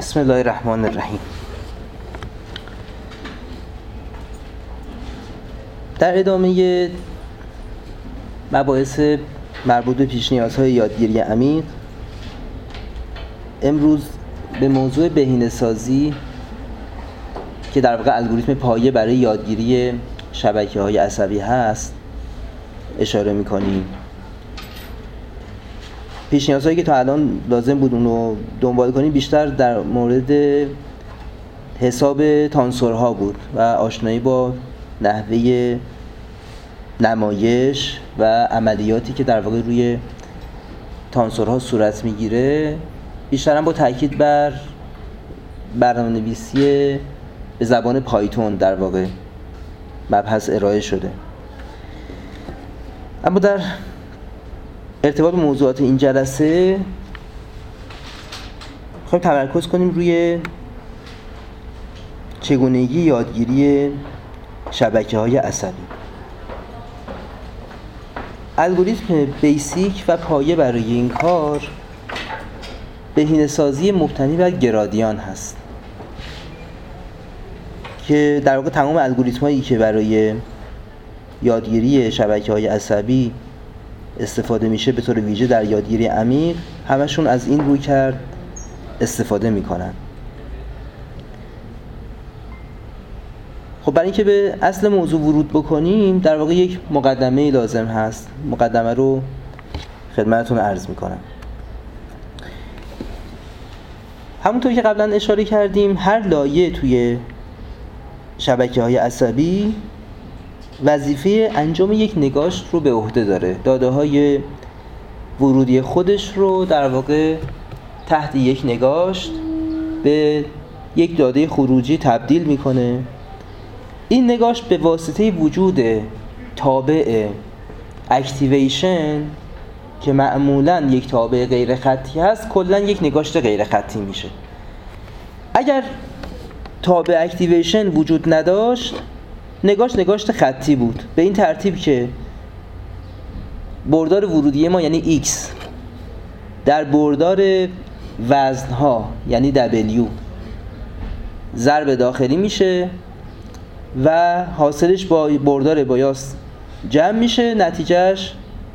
بسم الله الرحمن الرحیم. در ادامه مباحث مربوط به پیش نیازهای یادگیری عمیق، امروز به موضوع بهینه‌سازی که در واقع الگوریتم پایه برای یادگیری شبکه‌های عصبی هست اشاره می‌کنیم. پیش نیازهایی که تا الان لازم بود اونو دنبال کنیم بیشتر در مورد حساب تانسورها بود و آشنایی با نحوه نمایش و عملیاتی که در واقع روی تانسورها صورت میگیره، بیشتر هم با تاکید بر برنامه‌نویسی به زبان پایتون در واقع مبحث ارائه شده. اما در ارتباط به موضوعات این جلسه می‌خوایم تمرکز کنیم روی چگونگی یادگیری شبکه‌های عصبی. الگوریتم بیسیک و پایه برای این کار بهینه‌سازی مبتنی بر گرادیان هست که در واقع تمام الگوریتم‌هایی که برای یادگیری شبکه‌های عصبی استفاده میشه به طور ویژه در یادگیری عمیق همشون از این رویکرد استفاده میکنن. خب برای اینکه به اصل موضوع ورود بکنیم در واقع یک مقدمه لازم هست. مقدمه رو خدمتتون عرض میکنم. همونطور که قبلا اشاره کردیم هر لایه توی شبکه‌های عصبی وظیفه انجام یک نگاشت رو به عهده داره. داده‌های ورودی خودش رو در واقع تحت یک نگاشت به یک داده خروجی تبدیل میکنه. این نگاشت به واسطه وجود تابع اکتیویشن که معمولاً یک تابع غیر خطی هست کلاً یک نگاشت غیر خطی میشه. اگر تابع اکتیویشن وجود نداشت نگاشت خطی بود، به این ترتیب که بردار ورودی ما یعنی X در بردار وزنها یعنی W ضرب داخلی میشه و حاصلش با بردار بایاس جمع میشه، نتیجهش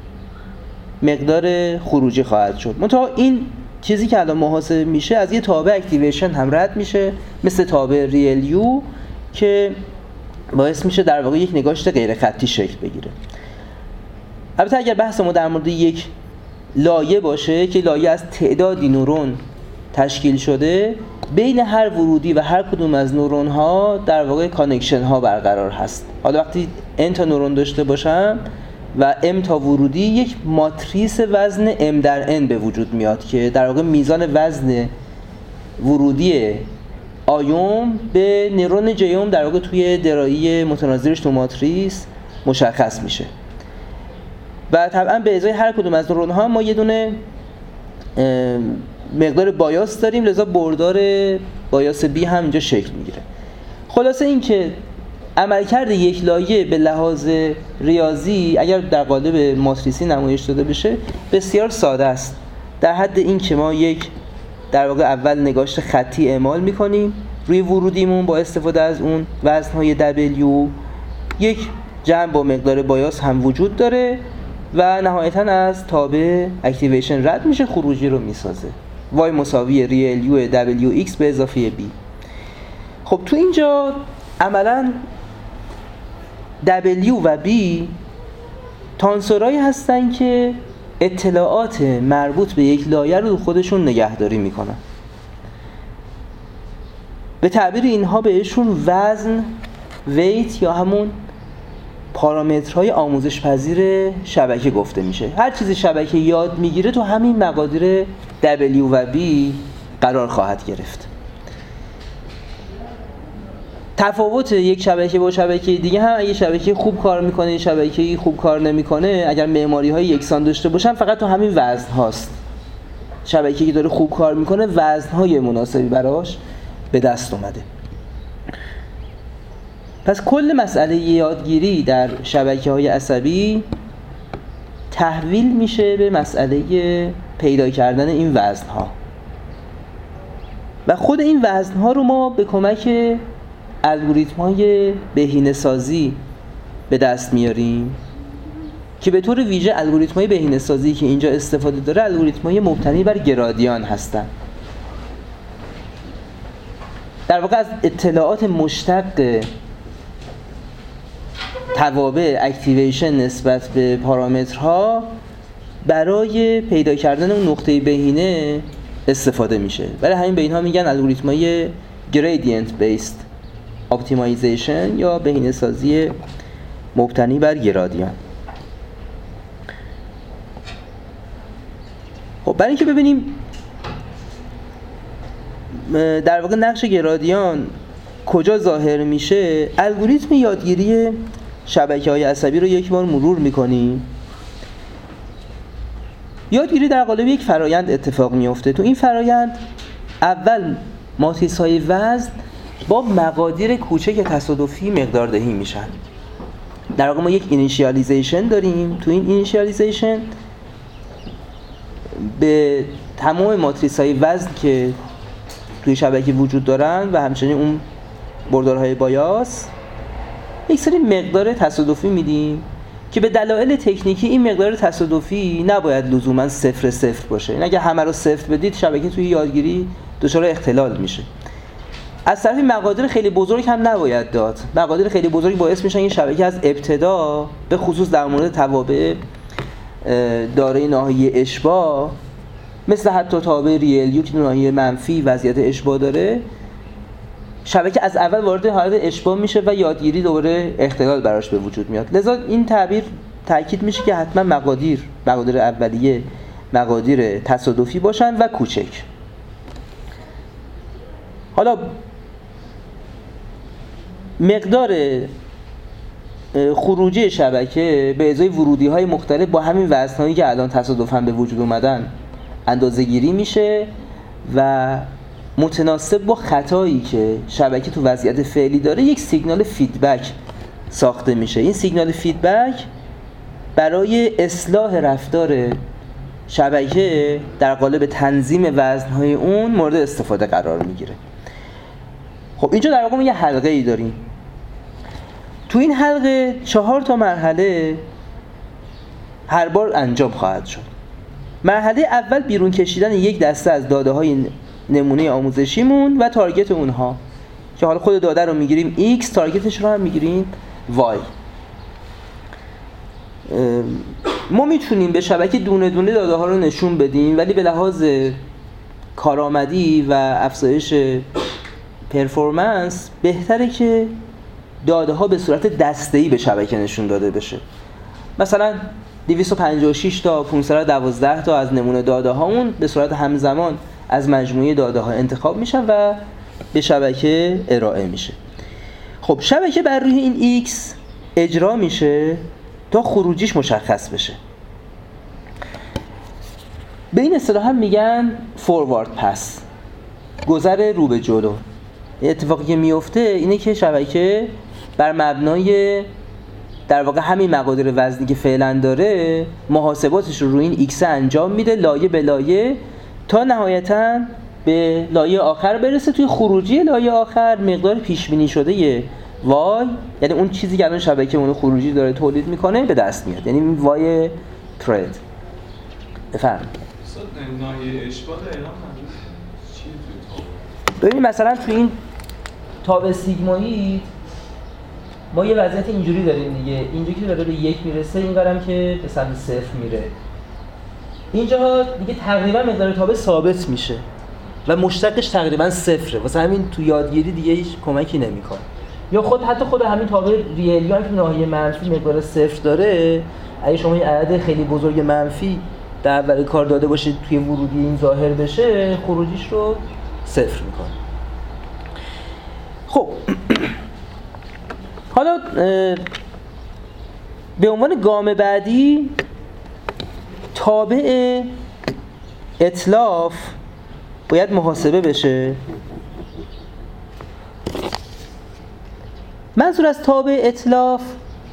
مقدار خروجی خواهد شد. منتها این چیزی که الان محاسبه میشه از یه تابع اکتیویشن هم رد میشه، مثل تابع ریل یو که باعث میشه در واقع یک نگاشت غیر خطی شکل بگیره. البته اگر بحث ما در مورد یک لایه باشه که لایه از تعدادی نورون تشکیل شده، بین هر ورودی و هر کدوم از نورون ها در واقع کانکشن ها برقرار هست. حالا وقتی n تا نورون داشته باشم و m تا ورودی، یک ماتریس وزن m در n به وجود میاد که در واقع میزان وزن ورودی آیوم به نورون جیوم در واقع توی درایی متناظرش تو ماتریس مشخص میشه. و طبعا به ازای هر کدوم از نورون ها ما یه دونه مقدار بایاس داریم، لذا بردار بایاس B هم اینجا شکل میگیره. خلاصه این که عملکرد یک لایه به لحاظ ریاضی اگر در قالب ماتریسی نمایش داده بشه بسیار ساده است، در حد این که ما یک در واقع اول نگاشت خطی اعمال میکنیم روی ورودیمون با استفاده از اون وزنهای W، یک جمع با مقدار بایاس هم وجود داره و نهایتاً از تابع اکتیویشن رد میشه، خروجی رو میسازه. Y مساوی ریل یو WX به اضافه B. خب تو اینجا عملاً W و B تانسورایی هستن که اطلاعات مربوط به یک لایه رو خودشون نگهداری میکنن. به تعبیر اینها بهشون وزن، ویت یا همون پارامترهای آموزش پذیر شبکه گفته میشه. هر چیزی شبکه یاد میگیره تو همین مقادیر W و B قرار خواهد گرفت. تفاوت یک شبکه با شبکه دیگه هم اگه شبکه خوب کار میکنه شبکه خوب کار نمیکنه، اگر معماری های یکسان داشته باشن فقط تو همین وزن هاست. شبکه‌ای که داره خوب کار میکنه وزن های مناسبی براش به دست اومده. پس کل مسئله یادگیری در شبکه‌های عصبی تحویل میشه به مسئله پیدا کردن این وزن‌ها. و خود این وزن‌ها رو ما به کمک الگوریتم‌های بهینه‌سازی به دست میاریم که به طور ویژه الگوریتم‌های بهینه‌سازی که اینجا استفاده داره الگوریتم‌های مبتنی بر گرادیان هستن. در واقع از اطلاعات مشتق توابع اکتیویشن نسبت به پارامترها برای پیدا کردن اون نقطه بهینه استفاده میشه. برای همین به اینها میگن الگوریتم‌های gradient based optimization یا بهینه‌سازی مبتنی بر گرادیان. خب برای اینکه ببینیم در واقع نقش گرادیان کجا ظاهر میشه، الگوریتم یادگیری شبکه‌های عصبی رو یک بار مرور میکنیم. یادگیری در قالب یک فرایند اتفاق میفته. تو این فرایند اول ماتریس‌های وزن با مقادیر کوچک تصادفی مقدار دهی میشن. در واقع ما یک اینیشیالیزیشن داریم. تو این اینیشیالیزیشن به تمام ماتریس‌های وزن که توی شبکه وجود دارن و همچنین اون بردارهای بایاس یک سری مقدار تصادفی میدیم که به دلایل تکنیکی این مقدار تصادفی نباید لزوما 0 باشه. این اگه همه رو 0 بدید شبکه توی یادگیری دچار اختلال میشه. از طرفی مقادیر خیلی بزرگ هم نباید داد. مقادیر خیلی بزرگ باعث میشن این شبکه از ابتدا به خصوص در مورد توابع دارای ناحیه اشباع مثل حتی تابع ریل یو که ناحیه منفی وضعیت اشباع داره، شبکه از اول وارد حالت اشباع میشه و یادگیری دوباره اختلال براش به وجود میاد. لذا این تعبیر تاکید میشه که حتما مقادیر اولیه مقادیر تصادفی باشن و کوچک. حالا مقدار خروجی شبکه به ازای ورودی‌های مختلف با همین وزن‌هایی که الان تصادفاً به وجود اومدن اندازه‌گیری میشه و متناسب با خطایی که شبکه تو وضعیت فعلی داره یک سیگنال فیدبک ساخته میشه. این سیگنال فیدبک برای اصلاح رفتار شبکه در قالب تنظیم وزن‌های اون مورد استفاده قرار میگیره. خب اینجا در واقع ما یه حلقه‌ای داریم. تو این حلقه 4 تا مرحله هر بار انجام خواهد شد. مرحله اول بیرون کشیدن یک دسته از داده‌های نمونه آموزشیمون و تارگت اونها که حالا خود داده رو میگیریم x، تارگتش رو هم میگیریم y. ما میتونیم به شبکه دونه دونه داده ها رو نشون بدیم، ولی به لحاظ کارآمدی و افزایش پرفورمنس بهتره که داده ها به صورت دسته‌ای به شبکه نشون داده بشه. مثلا 256 تا 512 تا از نمونه داده هامون به صورت همزمان از مجموعه داده ها انتخاب میشن و به شبکه ارائه میشه. خب شبکه بر روی این x اجرا میشه تا خروجیش مشخص بشه. به این اصطلاح هم میگن فوروارد پس، گذر رو به جلو. اتفاقی که میفته اینه که شبکه بر مبنای در واقع همین مقادیر وزنی که فعلا داره محاسباتش رو روی این x انجام میده لایه به لایه تا نهایتاً به لایه آخر برسه. توی خروجی لایه آخر مقدار پیش بینی شده y، یعنی اون چیزی که الان شبکه اون خروجی داره تولید میکنه، به دست میاد. یعنی این y ترید. بفرمایید. ناحیه اشباع اعلام نمیشه چی توی ببینید مثلا توی این تاب سیگمایی ما یه وضعیت اینجوری داریم دیگه. اینجا که داره به 1 میرسه، این قدم که به سمت 0 میره. اینجا دیگه تقریبا مقدار تابع ثابت میشه و مشتقش تقریبا 0. واسه همین تو یادگیری دیگه هیچ کمکی نمیکنه. یا حتی خود همین تابع ریلیان که ناحیه منفی مقدار 0 داره، اگه شما این عدد خیلی بزرگ منفی در اول کار داده باشید توی ورودی این ظاهر بشه، خروجیش رو 0 میکنه. خب حالا به عنوان گام بعدی تابع اتلاف باید محاسبه بشه. منظور از تابع اتلاف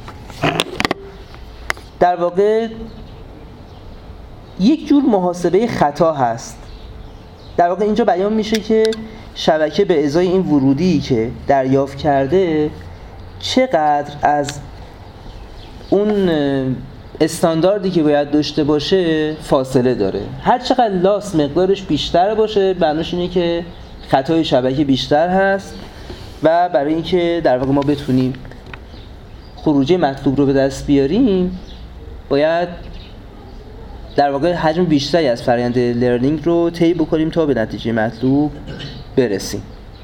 در واقع یک جور محاسبه خطا هست. در واقع اینجا بیان میشه که شبکه به ازای این ورودی که دریافت کرده چقدر از اون استانداردی که باید داشته باشه فاصله داره. هر چقدر لاس مقدارش بیشتر باشه معنیش اینه که خطای شبکه بیشتر هست و برای اینکه در واقع ما بتونیم خروجی مطلوب رو به دست بیاریم باید در واقع حجم بیشتری از فرآیند لرنینگ رو طی بکنیم تا به نتیجه مطلوب برسیم.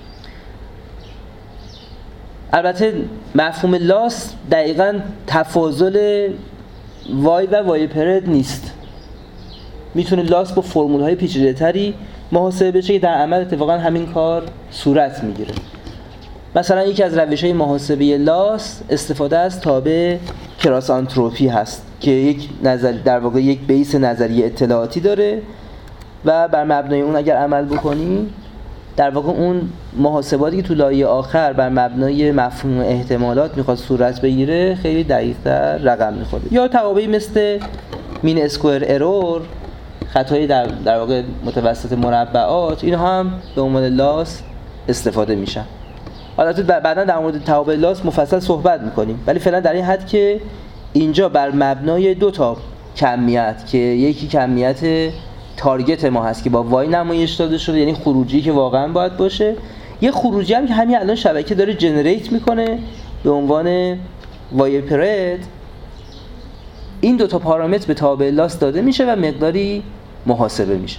البته مفهوم لاس دقیقاً تفاضل وای و وای پرد نیست. میتونه لاس با فرمول‌های پیچیده‌تری محاسبه بشه که در عمل اتفاقاً همین کار صورت میگیره. مثلا یکی از روش‌های محاسبه لاس استفاده از تابع کراس آنتروپی هست که یک در واقع یک بیس نظری اطلاعاتی داره و بر مبنای اون اگر عمل بکنیم در واقع اون محاسباتی که تو لایه آخر بر مبنای مفهوم احتمالات میخواد صورت بگیره خیلی دقیق‌تر رقم میخوره. یا توابعی مثل مین اسکوئر ارور، خطای در واقع متوسط مربعات، اینها هم به عنوان لاس استفاده میشن. البته بعدا در مورد توابع لاس مفصل صحبت میکنیم، ولی فعلا در این حد که اینجا بر مبنای دو تا کمیت که یکی کمیت تارگت ما هست که با وای نمایش داده شده، یعنی خروجی که واقعا باید باشه، یه خروجی هم که همین الان شبکه داره جنریت میکنه به عنوان وای پرد، این دو تا پارامتر به تابع لاس داده میشه و مقداری محاسبه میشه.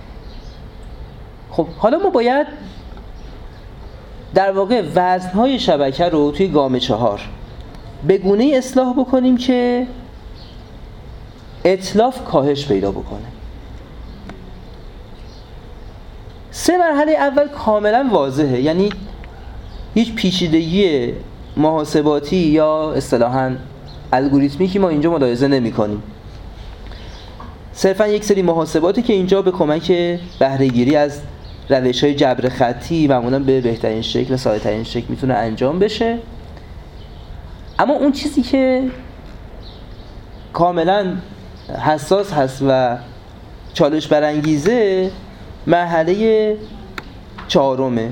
خب حالا ما باید در واقع وزنهای شبکه رو توی گام 4 به گونه‌ای اصلاح بکنیم که اتلاف کاهش پیدا بکنه. 3 مرحله اول کاملا واضحه، یعنی هیچ پیچیدگی محاسباتی یا اصطلاحاً الگوریتمیکی ما اینجا ملاحظه نمی‌کنیم. صرفاً یک سری محاسباتی که اینجا به کمک بهره‌گیری از روش‌های جبر خطی معمولاً به بهترین شکل و ساده‌ترین شکل میتونه انجام بشه. اما اون چیزی که کاملاً حساس هست و چالش برانگیزه مرحله 4.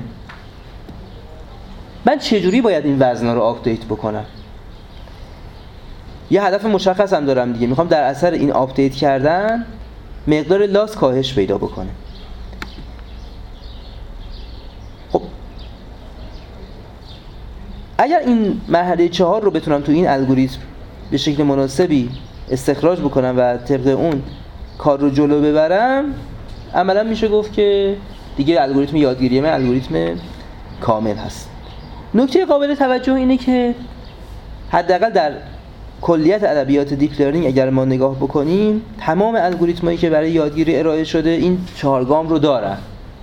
من چجوری باید این وزن‌ها رو آپدیت بکنم؟ یه هدف مشخص هم دارم دیگه، میخوام در اثر این آپدیت کردن مقدار لاس کاهش پیدا بکنه. خب اگر این مرحله 4 رو بتونم تو این الگوریتم به شکل مناسبی استخراج بکنم و طبق اون کار رو جلو ببرم، عملا میشه گفت که دیگه الگوریتم یادگیری من الگوریتم کامل هست. نکته قابل توجه اینه که حداقل در کلیت ادبیات دیپ لرنینگ اگر ما نگاه بکنیم تمام الگوریتمایی که برای یادگیری ارائه شده این 4 گام رو دارن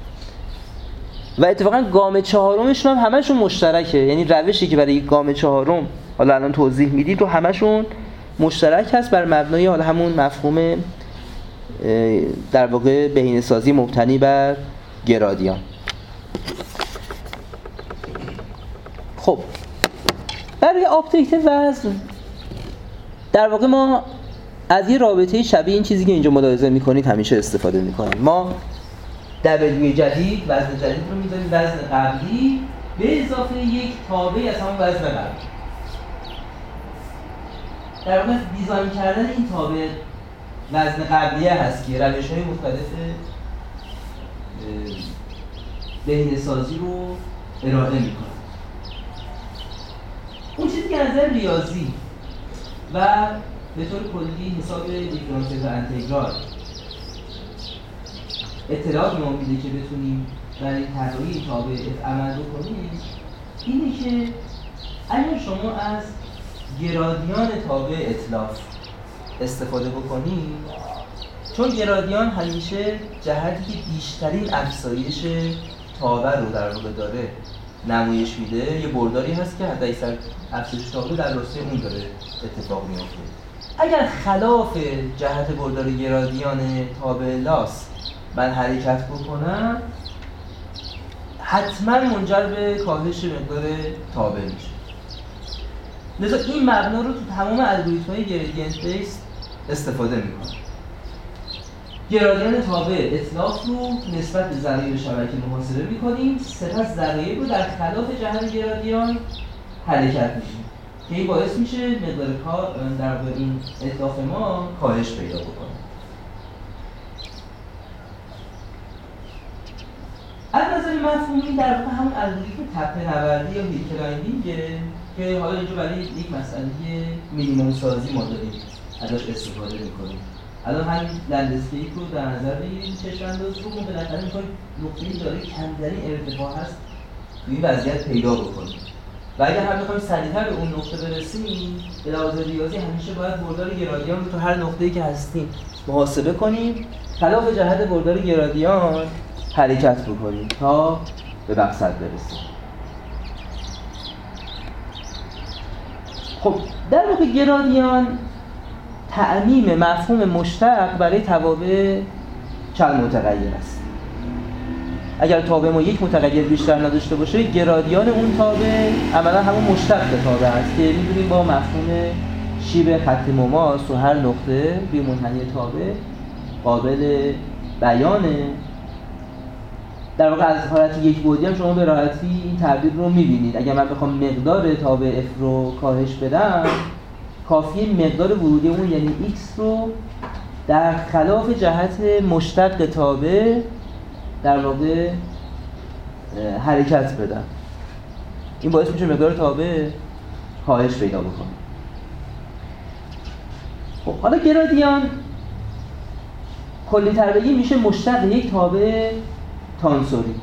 و اتفاقا گام 4مشون هم همشون مشترکه، یعنی روشی که برای گام 4 حالا الان توضیح میدیم تو همشون مشترک هست بر مبنای حالا همون مفهوم در واقع بهینه‌سازی مبتنی بر گرادیان. خب برای آپدیت وزن در واقع ما از یه رابطه شبیه این چیزی که اینجا ملاحظه می‌کنید همیشه استفاده می‌کنیم. ما W جدید، وزن جدید رو می‌ذاریم وزن قبلی به اضافه یک تابع از همون وزن قبلی. در واقع دیزاین کردن این تابع وزن قبلیه هست که روش‌های مختلف بهینه‌سازی رو ارائه می‌کنه. اون چیزی که از نظر ریاضی و به طور کلی حساب دیفرانسیل و انتگرال اطلاعات ما میده که بتونیم برای طراحی تابع عمل بکنیم اینه که اگر شما از گرادیان تابع اتلاف استفاده بکنید، چون گرادیان همیشه جهتی که بیشترین افزایش تابع رو در واقع داره نمایش میده، یه برداری هست که حتی اکثر افزایش تابع در راستای اون داره اتفاق میفته. اگر خلاف جهت بردار گرادیان تابع لاس من حرکت بکنم حتما منجر به کاهش مقدار تابع میشه. لذا این مبنا رو تو تمام الگوریتم‌های گریدینت بیس استفاده میکنه. گرادیان تابع اتلاف رو نسبت به ذرایع شبکه محاسبه می‌کنیم، سپس ذرایع رو در خلاف جهت گرادیان حرکت می‌شیم که این باعث میشه مقدار کار در واقع این اتلاف ما کاهش پیدا بکنه. از نظر مفهومی در واقع همون الگوریتم تپه نوردی یا هیل کلاینبینگه که حالا اینجا برای یک مسئله مینیمم سازی ما داریم ازش استفاده می‌کنیم. الان همین لندسکیپ رو در نظر بگیریم، چشم‌انداز رو ما بالاخره می‌خوایم نقطه‌ای داره کمترین ارتفاع هست توی این وضعیت پیدا بکنیم و اگر هم بخوایم سریع‌تر به اون نقطه برسیم به لحاظ ریاضی همیشه باید بردار گرادیان رو تو هر نقطه‌ای که هستیم محاسبه کنیم، خلاف جهت بردار گرادیان حرکت بکنیم تا به مقصد برسیم. خب در واقع گرادیان تعمیم مفهوم مشتق برای توابع چند متغیر است. اگر تابع ما یک متغیر بیشتر نداشته باشه، گرادیان اون تابع عملا همون مشتق تابع است که می‌دونیم با مفهوم شیب خط مماس و هر نقطه بی منحنی تابع قابل بیانه. در واقع از حالت یک بعدی هم شما به راحتی این تعبیر رو می‌بینید. اگر من بخوام مقدار تابع f رو کاهش بدم، کافیه مقدار ورودی اون یعنی x رو در خلاف جهت مشتق تابع در واقع حرکت بدم. این باعث میشه مقدار تابع کاهش پیدا بکنه. خب حالا گرادیان کلی تر بگیم میشه مشتق یک تابع تانسوری.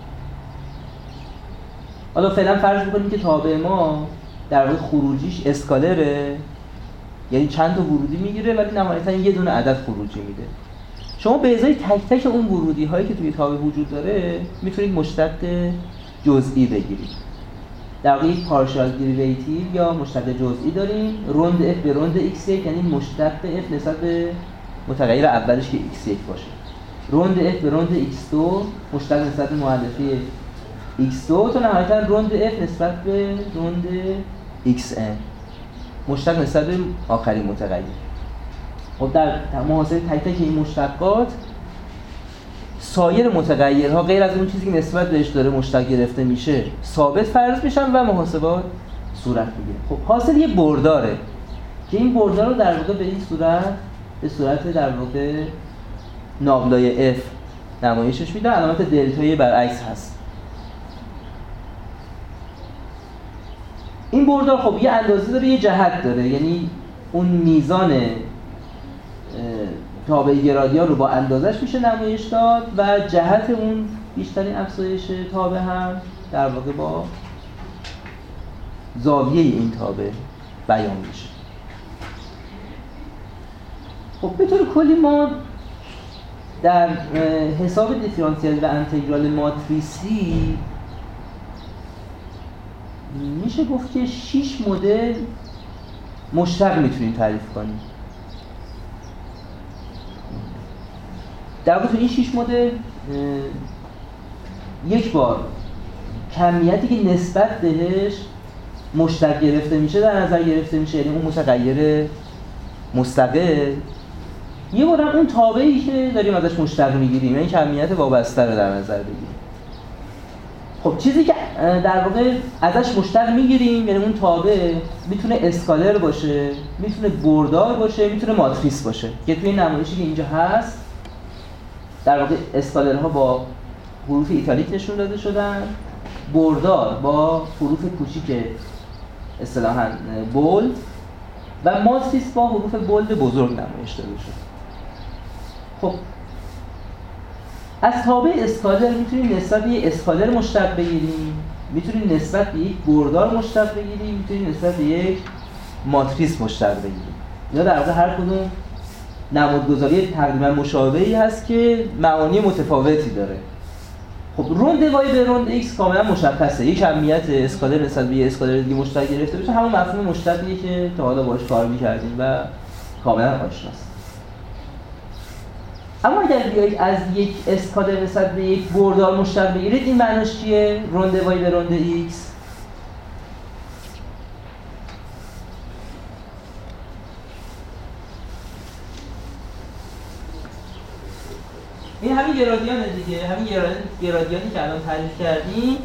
حالا فعلا فرض بکنیم که تابع ما در واقع خروجیش اسکالره، یعنی چند تا ورودی میگیره ولی نهایتاً یه دونه عدد خروجی میده. شما به ازای تک تک اون ورودی هایی که توی تابع وجود داره میتونید مشتق جزئی بگیرید. در واقع یک پارشال دیریویتیو یا مشتق جزئی داریم، روند f به روند x1 یعنی مشتق f نسبت به متغیر اولش که x1 باشه. روند f به روند x2 مشتق نسبت به مؤلفه x2 تا نهایتاً روند f نسبت به روند xn مشتق نسبت به آخرین متغیر. خب در محاسبه تک تک این مشتقات سایر متغیرها غیر از اون چیزی که نسبت بهش داره مشتق گرفته میشه ثابت فرض میشن و محاسبات صورت میگیره. خب حاصل یه برداره که این بردار رو در واقع به این صورت به صورت در واقع نابلای f نمایشش میدن. علامت دلتایی برعکس هست. این بردار خب یه اندازه داره، یه جهت داره، یعنی اون میزان تابع گرادیان رو با اندازش میشه نمایش داد و جهت اون بیشترین افزایش تابع هم در واقع با زاویه این تابع بیان میشه. خب به طور کلی ما در حساب دیفرانسیل و انتگرال ماتریسی میشه گفت که 6 مدل مشتق میتونیم تعریف کنیم. در واقع تو این 6 مدل یک بار کمیتی که نسبت بهش مشتق گرفته میشه در نظر گرفته میشه، یعنی اون متغیر مستقل. یه بار هم اون تابعی که داریم ازش مشتق میگیریم، یعنی کمیت وابسته رو در نظر بگیریم. خب چیزی که در واقع ازش مشتق میگیریم یعنی اون تابع میتونه اسکالر باشه، میتونه بردار باشه، میتونه ماتریس باشه که توی نمایشی که اینجا هست در واقع اسکالرها با حروف ایتالیک نشون داده شدن، بردار با حروف کوچیک اصطلاحاً بولد و ماتریس با حروف بولد بزرگ نمایش داده شد. خب از تابع اسکالر میتونیم نسبت به یک اسکالر مشتق بگیریم، میتونیم نسبت به یک بردار مشتق بگیریم، میتونیم نسبت به یک ماتریس مشتق بگیریم. یا در واقع هر کدوم نمودگذاری تقریبا مشابهی هست که معانی متفاوتی داره. خب روند وای به روند x کاملا مشخصه. یک کمیت اسکالر نسبت به یک اسکالر دیگه مشتق گرفته بشه همون مفهوم مشتقیه که تا حالا باهاش کار می‌کردیم و کاملا آشناست. اما اگر بیایید از یک اسکالر نسبت به یک بردار مشتق بگیرید این معنیش چیه؟ روند وای به روند x همین گرادیانه دیگه، همین گرادیانی که الان تعریف کردیم.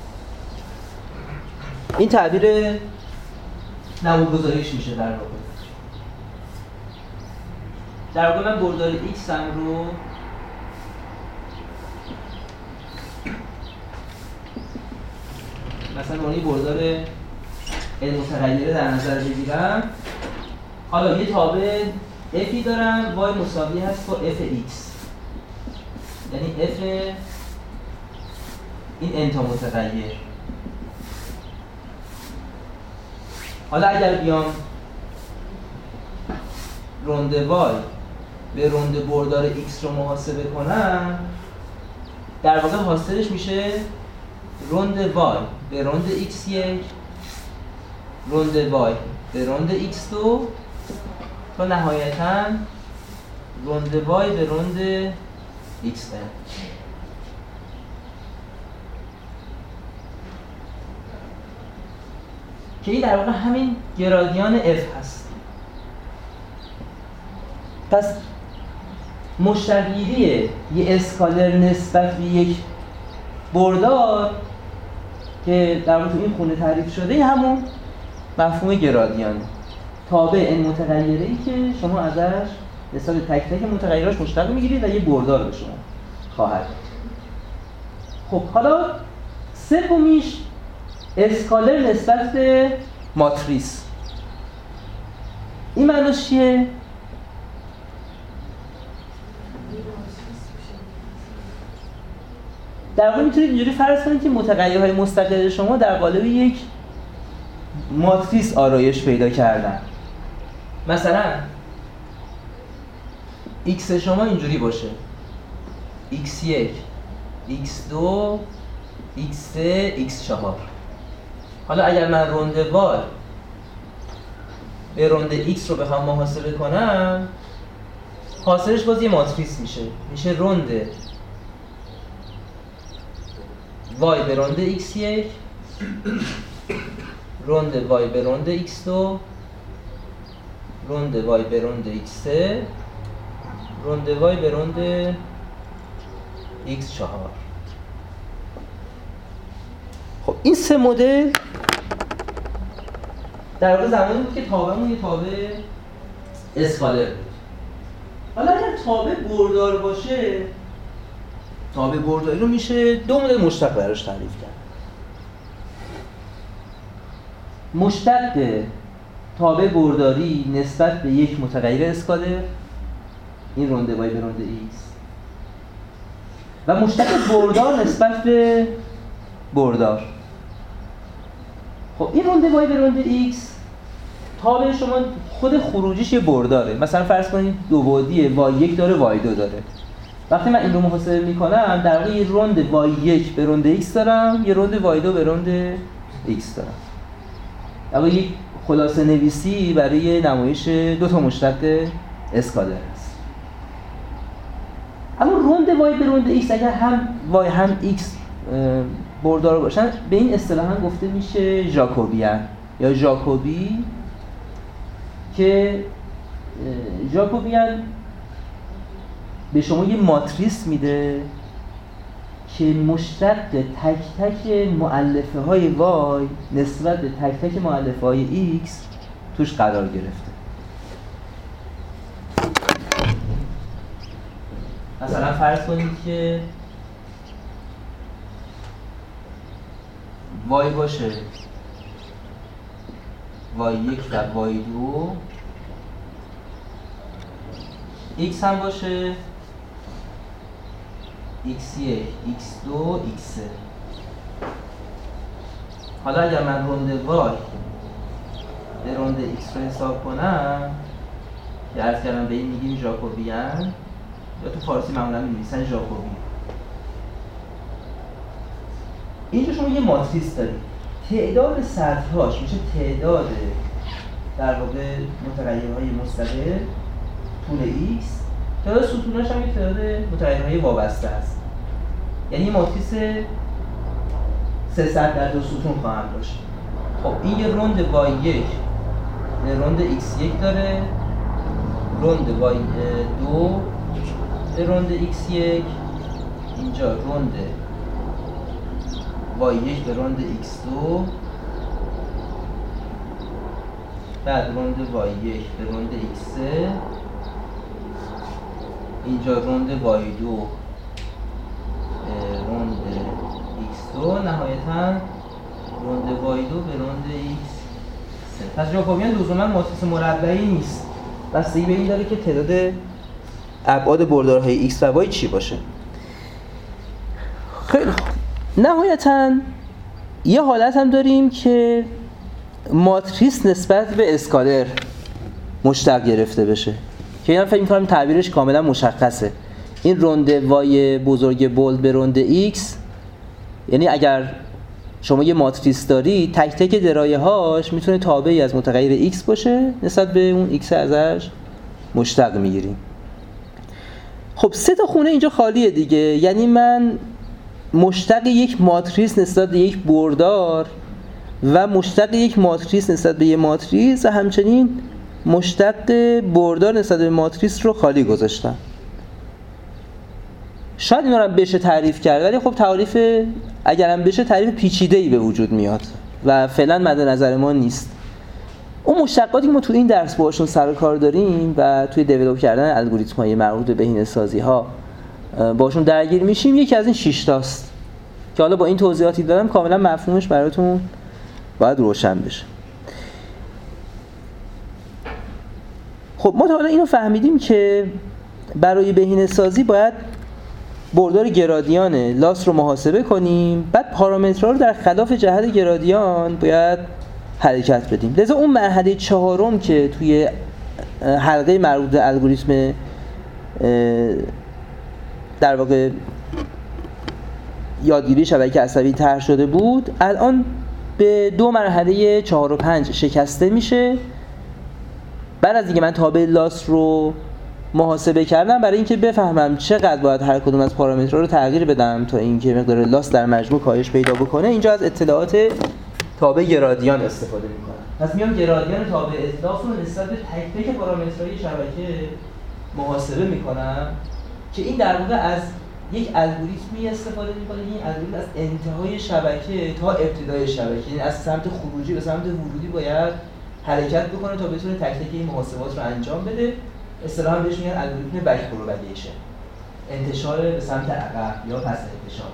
این تعبیر نمودگذاریش میشه در واقع. در واقع من بردار x هم رو مثلا اونی بردار متغیره در نظر بگیرم. حالا یه تابع f'i دارم y مساوی هست با f(x), یعنی f این n تا متغیر. حالا اگر بیام روند y به روند بردار x رو محاسبه کنم، در واقع حاصلش میشه روند y به روند x1، روند y به روند x2 تا نهایتاً روند y به روند xn. که این در واقع همین گرادیان f هست. پس مشتقگیری یه اسکالر نسبت به یک بردار که در واقع این خونه تعریف شده همون مفهوم گرادیانه، تابع n متغیره‌ای که شما ازش نسبت تک تک متغیراش مشتق میگیرید و یه بردار به شما خواهد. خب حالا سومیش اسکالر نسبت به ماتریس. این معناش چیه؟ در واقع میتونید اینجوری فرض کنید که متغیرهای مستقل شما در قالب یک ماتریس آرایش پیدا کردن. مثلا x شما اینجوری باشه x1 x2 x3 x4. حالا اگر من روند y به روند x رو بخوام محاسبه کنم، حاصلش باز یه ماتریس میشه روند y به روند x1، روند y به روند x2، روند y به روند x3، روند y به روند x4. خب این سه مدل در واقع زمانی بود که تابعمون یه تابع اسکالر بود. حالا اگر تابع بردار باشه، تابع برداری رو میشه دو مدل مشتق براش تعریف کرد. مشتق تابع برداری نسبت به یک متغیر اسکالر، این روند y به روند x، و مشتق بردار نسبت به بردار. خب این روند y به روند x تابع شما خود خروجیش یه برداره. مثلا فرض کنید دو بعدی y1 داره y2 داره. وقتی من این رو محاسبه میکنم در واقع یه روند y1 به روند x دارم، یه روند y2 به روند x دارم. در واقع یک خلاصه نویسی برای نمایش دو تا مشتق اسکالر هست. اما روند y به روند x اگر هم y هم x بردار باشن، به این اصطلاحاً گفته میشه ژاکوبیان یا ژاکوبی، که ژاکوبیان به شما یه ماتریس میده که مشتق تک تک مؤلفه های y نسبت به تک تک مؤلفه های x توش قرار گرفته. مثلا فرض کنید که y باشه y1 و y2، x هم باشه x1 x2 x3. حالا اگر من روند y به روند x رو حساب کنم، که عرض کردم به این میگیم ژاکوبیان، یا تو فارسی معمولا می‌نویسن ژاکوبی. اینجا شما یه ماتریس دارید، تعداد سطرهاش میشه تعداد در واقع متغیرهای مستقل طول x، تعداد ستوناش هم یه تعداد متغیرهای وابسته است. یعنی ماتریس 3 سطر در 2 ستون خواهم داشت. خب این یه روند y1 به روند x1 داره، روند y2 به روند x1، اینجا روند y1 به روند x2، بعد روند y1 به روند x3، اینجا روند y2 روند x2، نهایتاً روند y2 به روند x3. پس ژاکوبیان لزوما ماتریس مربعی نیست، بستگی به این داره که تعداد ابعاد بردارهای x و y چی باشه. خیلی خوب. نهایتاً یه حالت هم داریم که ماتریس نسبت به اسکالر مشتق گرفته بشه که اینا فکر می‌کنم تعبیرش کاملا مشخصه. این روند وای بزرگ بولد به روند x، یعنی اگر شما یه ماتریس داری تک تک درایه‌هاش میتونه تابعی از متغیر x باشه، نسبت به اون x ازش مشتق میگیریم. خب 3 تا خونه اینجا خالیه دیگه، یعنی من مشتق یک ماتریس نسبت به یک بردار و مشتق یک ماتریس نسبت به یک ماتریس و همچنین مشتق بردار نسبت به ماتریس رو خالی گذاشتم. شاید اینا رو بشه تعریف کرد، ولی خب تعریف اگرم بشه تعریف پیچیده‌ای به وجود میاد و فعلا مد نظر ما نیست. اون مشتقاتی که ما تو این درس باشون سر و کار داریم و توی دیولپ کردن الگوریتم‌های مربوط به بهینه‌سازی‌ها باشون درگیر میشیم، یکی از این 6 تاست که حالا با این توضیحاتی دادم کاملا مفهومش براتون باید روشن بشه. خب ما تا حالا اینو فهمیدیم که برای بهینه‌سازی باید بردار گرادیان لاس رو محاسبه کنیم، بعد پارامترها رو در خلاف جهت گرادیان باید حرکت بدیم. لذا اون مرحله 4م که توی حلقه مربوط به الگوریتم در واقع یادگیری شبکه عصبی طرح شده بود، الان به 2 مرحله 4 و 5 شکسته میشه. بعد از اینکه من تابع لاس رو محاسبه کردم، برای اینکه بفهمم چقدر باید هر کدوم از پارامترها رو تغییر بدم تا اینکه مقدار لاس در مجموع کاهش پیدا بکنه، اینجا از اطلاعات تابع گرادیان استفاده میکنم. پس میام گرادیان تابع لاس رو نسبت به تک تک پارامترهای شبکه محاسبه میکنم که این در واقع از یک الگوریتمی استفاده میکنه. این الگوریتم از انتهای شبکه تا ابتدای شبکه، یعنی از سمت خروجی به سمت ورودی باید حرکت بکنه تا بتونه تک تک این محاسبات رو انجام بده. اصطلاحاً بهش میگن الگوریتم بک پروپاگیشن، انتشار به سمت عقب یا پس انتشار.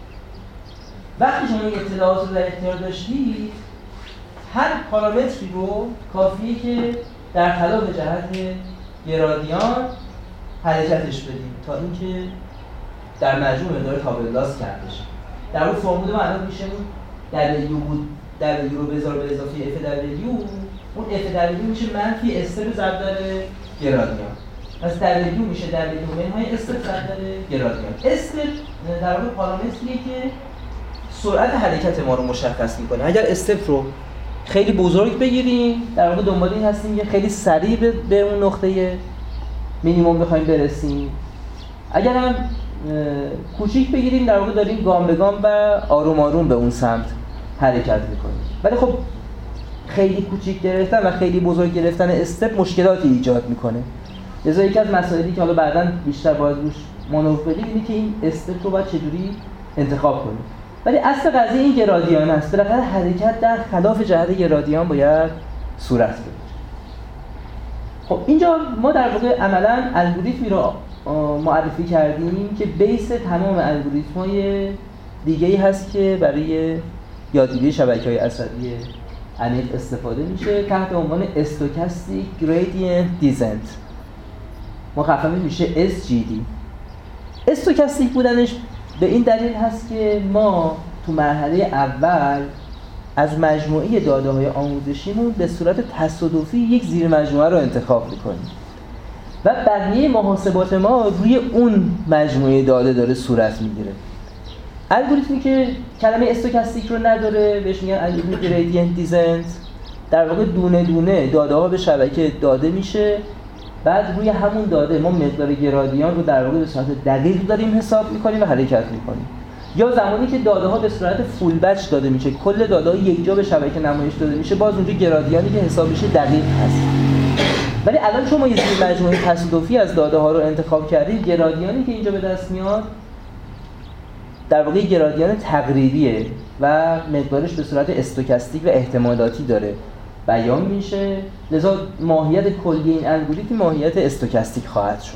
وقتی شما این اطلاعات رو در اختیار داشتید، هر پارامتری رو کافیه که در خلاف جهت گرادیان حرکتش بدیم تا اینکه در مجموع مقدار تابع لاس کرده بشه. در اون فرمول ما الان میشه W بود، W رو بذار به اضافه FW، اون FW میشه منفی استر ضرب در گرادیان. پس W میشه W منهای استر ضرب در گرادیان. استر در واقع پارامتریه که سرعت حرکت ما رو مشخص میکنه. اگر استپ رو خیلی بزرگ بگیریم، در واقع دنبال این هستیم که خیلی سریع به اون نقطه مینیمم بخوایم برسیم. اگر هم کوچیک بگیریم، در واقع داریم گام به گام و آروم آروم به اون سمت حرکت میکنیم. ولی خب خیلی کوچیک گرفتن و خیلی بزرگ گرفتن استپ مشکلاتی ایجاد میکنه. لذا یکی از مسائلی که حالا بعداً بیشتر باید روش مانور بدیم اینه که این استپ رو باید چجوری انتخاب کنیم. ولی اصل قضیه این گرادیان است. بالاخره حرکت در خلاف جهت گرادیان باید صورت بگیره. خب اینجا ما در واقع عملاً الگوریتمی رو معرفی کردیم که بیس تمام الگوریتم‌های دیگه‌ای هست که برای یادگیری شبکه‌های عصبی عمیق استفاده میشه تحت عنوان Stochastic Gradient Descent. مخففش میشه SGD. استوکاستیک بودنش به این دلیل هست که ما تو مرحله اول از مجموعه داده‌های آموزشیمون به صورت تصادفی یک زیر مجموعه رو انتخاب می‌کنیم و بقیه محاسبات ما روی اون مجموعه داده داره صورت میگیره. الگوریتمی که کلمه استوکاستیک رو نداره بهش میگن الگوریتم گریدینت دیزنت. در واقع دونه دونه داده ها به شبکه داده میشه، بعد روی همون داده ما مقدار گرادیان رو در واقع به صورت دقیق داریم حساب میکنیم و حرکت میکنیم. یا زمانی که داده ها به صورت فول بچ داده میشه، کل داده ها یک جا به شبکه نمایش داده میشه، باز اونجا گرادیانی که حساب میشه دقیق هست. ولی الان شما یه سری مجموعه تصادفی از داده ها رو انتخاب کردید، گرادیانی که اینجا به دست میاد در واقع گرادیان تقریبیه و مقدارش به صورت استوکاستیک و احتمالاتی داره بیان میشه، لذا ماهیت کلی این الگوریتم ماهیت استوکاستیک خواهد شد.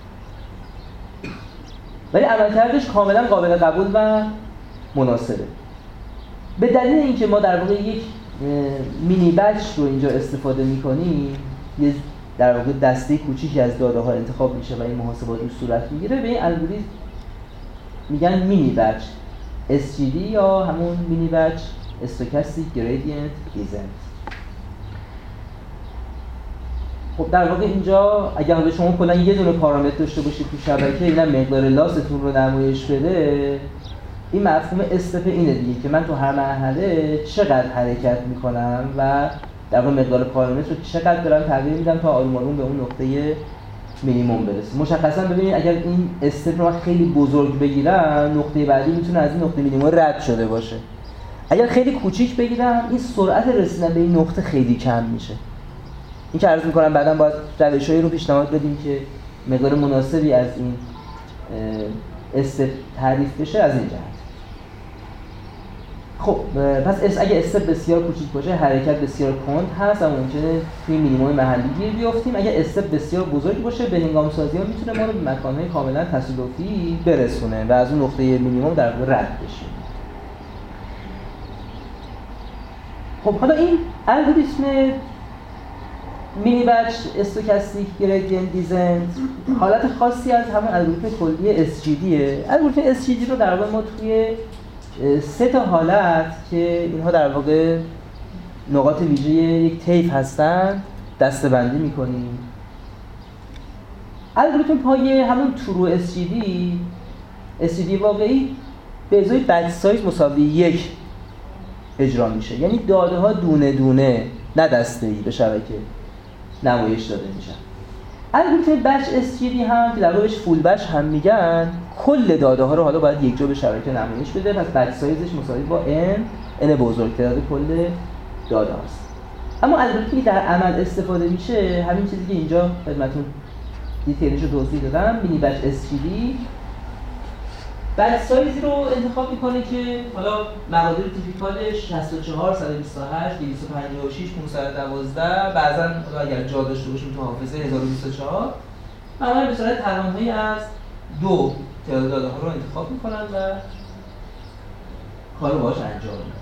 ولی عملکردش کاملا قابل قبول و مناسبه. به دلیل اینکه ما در واقع یک مینی بچ رو اینجا استفاده می‌کنیم، یه در واقع دسته کوچیکی از داده‌ها انتخاب میشه و این محاسبات روش صورت میگیره، به این الگوریتم میگن مینی بچ SGD یا همون مینی بچ استوکاستیک گریدینت دیزنت. خب در واقع اینجا اگر به شما کلا یه دونه پارامتر داشته باشید تو شبکه، اینا مقدار لاستون رو نمایش بده، این مفهوم استپ اینه دیگه که من تو هر مرحله چقدر حرکت میکنم و در واقع مقدار پارامتر رو چقدر دارم تغییر میدم تا آروم آروم به اون نقطه مینیمم برسه. مشخصا ببینید اگر این استپ رو خیلی بزرگ بگیرم، نقطه بعدی میتونه از این نقطه مینیمم رد شده باشه. اگر خیلی کوچیک بگیرم، این سرعت رسیدن به این نقطه خیلی کم میشه. این که عرض میکنم بعداً باید روشایی رو پیشنهاد بدیم که مقدار مناسبی از این استپ تعریف بشه از این جهت. خب پس اگه استپ بسیار کوچیک باشه، حرکت بسیار کند هست و ممکنه توی مینیمم محلی گیر بیافتیم. اگه استپ بسیار بزرگ باشه، به هنگام سازی ها میتونه ما رو به مکانهای کاملا تصادفی برسونه و از اون نقطه مینیمم در واقع رد بشیم. خب حالا این الگوریتم مینی بچ استوکاستیک گریدینت دیزنت حالت خاصی از همون الگوریتم کلی SGDه. الگوریتم SGD رو در واقع ما توی 3 تا حالت که اینها در واقع نقاط ویژه یک طیف هستن دسته‌بندی می‌کنیم. الگوریتم پایه همون ترو SGD واقعی به ازای بچ سایز مساوی 1 اجرا میشه، یعنی داده ها دونه دونه نه دسته‌ای به شبکه نمایش داده میشن. الگوریتم بچ SGD هم که در واقع بهش فول بچ هم میگن، کل داده ها رو حالا باید یک جا به شبکه نمایش بده، پس بچ سایزش مساوی با n بزرگ تعداد کل داده هاست. اما الگوریتمی در عمل استفاده میشه همین چیزی که اینجا خدمتتون دیتیلش رو توضیح دادم، مینی بچ SGD بچ سایزی رو انتخاب میکنه که حالا مقادیر تیپیکالش 64 128 256 512 بعضا اگر جا داشته باشیم تو حافظه 1024 معمولا به صورت توانایی از 2 تعداد داده ها رو انتخاب میکنن و کار رو باهاش انجام میدن.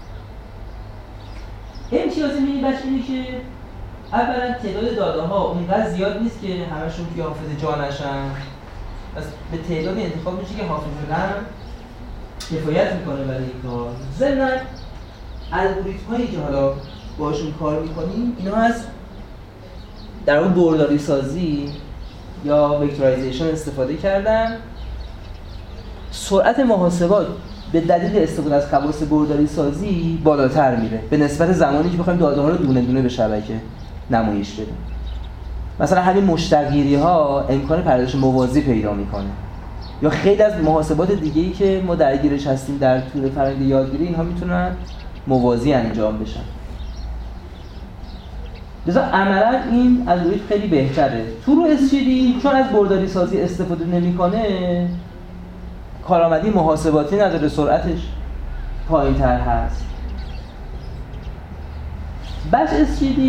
امتیاز مینی بچ اینه که اولا تعداد داده ها اونقدر زیاد نیست که همشون توی حافظه جا نشن، پس به تعدادی انتخاب میشه که حافظه رم کفایت میکنه برای این کار. ضمناً الگوریتم هایی که حالا باشون کار میکنیم اینا از در واقع برداری سازی یا وکتورایزیشن استفاده کردن. سرعت محاسبات به دلیل استفاده از خواص برداری سازی بالاتر میره به نسبت زمانی که بخوایم داده ها رو دونه دونه به شبکه نمایش بدیم. مثلا همین مشتقگیری ها امکان پردازش موازی پیدا میکنه، یا خیلی از محاسبات دیگه‌ای که ما درگیرش هستیم در طول فرآیند یادگیری، اینها میتونن موازی انجام بشن. لذا عملا این الگوریتم خیلی بهتره. تو رو SGD چون از برداری سازی استفاده نمیکنه، کارآمدی محاسباتی نداره، سرعتش پایین‌تر هست. بچ SGD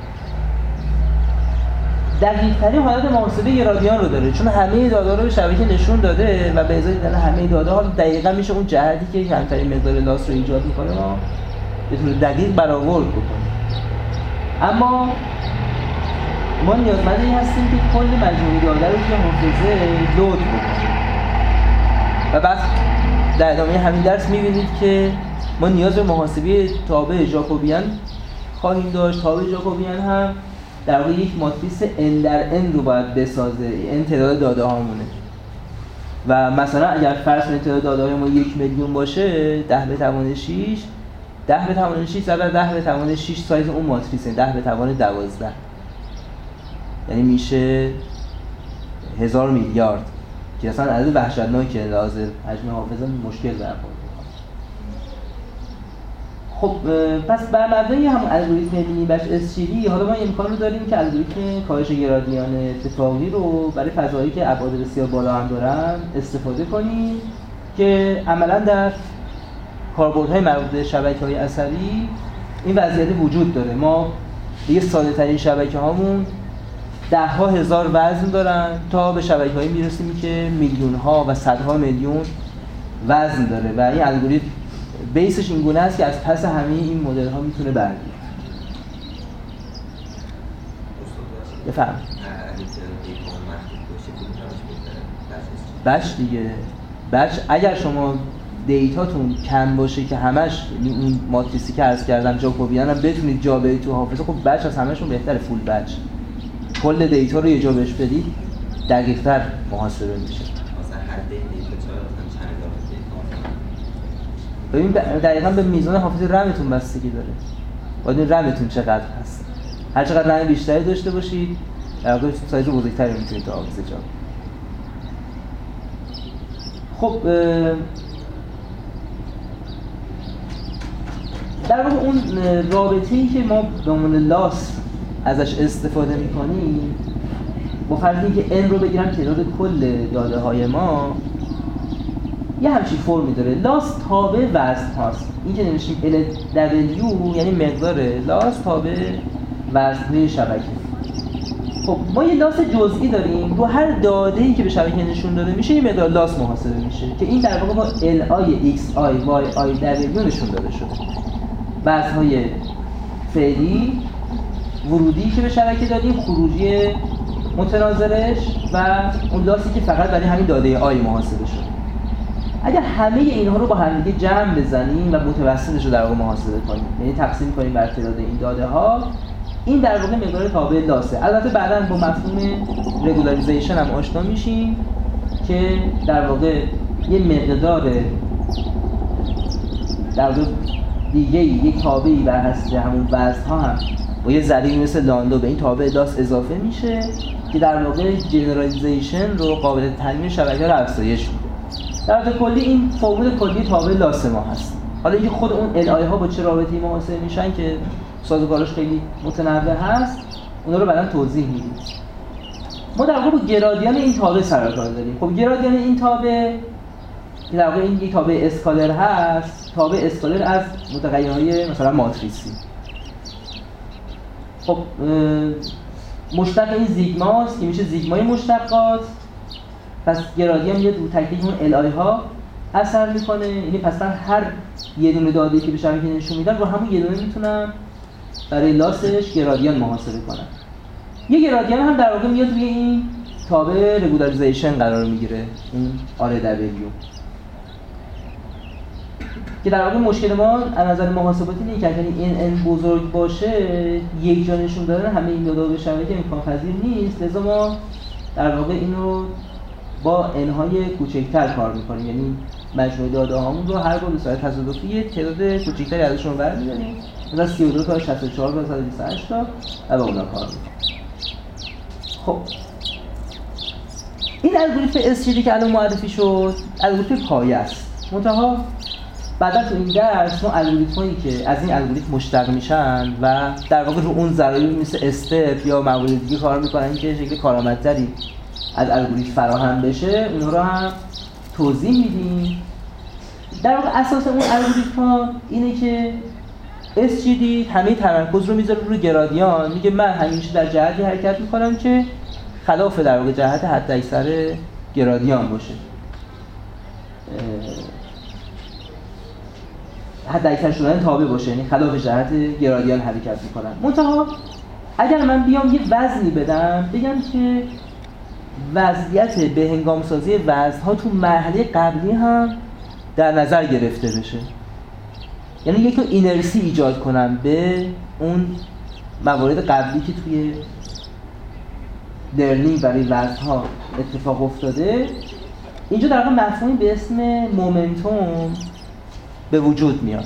دقیق‌ترین حالت محاسبه گرادیان رو داره، چون همه داده رو به شبکه نشون داده و به ازای دیدن همه داده ها دقیقاً میشه اون جهتی که کمترین مقدار لاس رو ایجاد میکنه ما به طور دقیق برآورد بکنیم. اما ما نیازمند این هستیم که کل مجموعه داده رو توی حافظه لود بکنیم و بعد در ادامه همین درس می‌بینید که ما نیاز به محاسبه تابع ژاکوبیان خواهیم داشت. تابع ژاکوبیان هم در واقع یک ماتریس n در n رو باید بسازه، n تعداد داده هامونه و مثلا اگر فرض کنید تعداد داده های ما 1 میلیون باشه، 10 به توان 6 10 به توان 6 ضرب 10 به توان 6 سایز اون ماتریسه، 10 به توان 12 یعنی میشه 1000 میلیارد که اصلا عدد وحشتناکه، لازم حجم حافظه مشکل برخورد. خب پس بر مبنای هم الگوریتم مینی بچ SGD حالا ما امکان رو داریم که الگوریتم کاهش گرادیان اتفاقی رو برای فضاهایی که ابعاد بسیار بالا هم دارن استفاده کنیم که عملاً در کاربردهای مربوط به شبکه‌های عصبی این وضعیت وجود داره. ما دیگه ساده‌ترین شبکه‌هامون ده‌ها هزار وزن دارن تا به شبکه‌هایی میرسیم که میلیون‌ها و صدها میلیون وزن داره و این الگوریتم بیسش این گونه است که از پس همه این مدل‌ها میتونه برگرده. بفهم بچ دیگه بچ اگر شما دیتاتون کم باشه که همش این ماتریسی که عرض کردم جاکوبیان هم بتونید جا بدید تو حافظه، خب بچ از همشون بهتره. فول بچ کل دیتا رو یه جا بهش بدید دقیق‌تر محاسبه میشه. مثلا حد دیتا چقدر ببین دقیقاً به میزان حافظه رمتون بستگی داره. باید این رمتون چقدر هست. هر چقدر رم بیشتری داشته باشید در واقع سایز بزرگتری میتونید تو حافظه جا. خب در واقع اون رابطه‌ای که ما به عنوان لاس ازش استفاده می‌کنیم با فرض اینکه n رو بگیرم تعداد کل داده‌های ما یه همچین فرمی داره. لاس تابع وزن هاست. این که نمیشیم LW یعنی مقدار لاس تابع وزن‌های شبکه. خب ما یه لاس جزئی داریم، رو هر داده‌ای که به شبکه نشون داده میشه یه مقدار لاس محاسبه میشه که این در واقع با LI XI YI W نشون داده شده. وزن‌های فعلی، ورودی که به شبکه دادیم، خروجی متناظرش و اون لاسی که فقط برای همین داده آی محاسبه شده. اگر همه اینها رو با هم دیگه جمع بزنیم و متوسطش رو در واقع محاسبه کنیم، یعنی تقسیم کنیم بر تعداد این داده ها، این در واقع مقدار تابع لاسه. البته بعداً با مفهوم رگولاریزیشن هم آشنا میشیم که در واقع یه مقدار در واقع دیگه یک تابعی بر حسب همون وزن ها هم با یه ضریبی مثل لاندو به این تابع لاس اضافه میشه که در واقع جنرالیزیشن رو قابل تنظیم شبکه رو افزایش میده. در واقع کلی این فرمول کلی تابع لاس ما هست. حالا اینکه خود اون الای ها با چه رابطه‌ای محاسبه میشن که سازوکارش خیلی متنوع هست، اونا رو بعداً توضیح میدیم. ما در واقع با گرادیان این تابع سر و کار داریم. خب گرادیان این تابع که در واقع این یک تابع اسکالر هست، تابع اسکالر از متغیرهای مثلا ماتریسی. خب مشتق این زیگماست که میشه زیگمای مشتقات. پس گرادیان میاد رو تک تک اون الای ها اثر میکنه. یعنی پس من هر یه دونه داده‌ای که به شبکه نشون میدم رو همون یه دونه میتونم برای لاسش گرادیان محاسبه کنم. یه گرادیان هم در واقع میاد روی این تابع رگولاریزیشن قرار میگیره، این RW که در واقع مشکل ما از نظر محاسباتی اینه که اگر این بزرگ باشه یک جا نشون دادن همه این داده به شبکه امکان پذیر نیست. لذا ما در واقع اینو با n-های کوچکتر کار میکنیم، یعنی مجموعه داده هامون رو هر بار به صورت تصادفی یه تعداد کوچکتری ازشون برمی‌داریم، مثلا 32 تا 64 تا 128 تا و با اونا کار میکنیم. خب این الگوریتم SGD که الان معرفی شد الگوریتم پایه است. منتها بعدا تو این درس ما الگوریتمایی که از این الگوریتم مشتق میشن و در واقع رو اون ضرایب مثل استپ یا موارد دیگه کار میکنن که شکل کارآمدتری از الگوریتم فراهم بشه، اونها رو هم توضیح میدیم. در واقع اساس اون الگوریتم اینه که SGD همه تمرکز رو میذاره روی گرادیان، میگه من همیشه در جهتی حرکت میکنم که خلاف در واقع جهت حداکثر گرادیان باشه، حداکثر شدن تابع باشه، یعنی خلاف جهت گرادیان حرکت میکنم. منتها اگر من بیام یه وزنی بدم بگم که وضعیت به هنگام سازی وزن‌ها تو مرحله قبلی هم در نظر گرفته بشه، یعنی یک نوع اینرسی ایجاد کنم به اون موارد قبلی که توی لرنینگ برای وزن‌ها اتفاق افتاده، اینجا در واقع مفهومی به اسم مومنتوم به وجود میاد.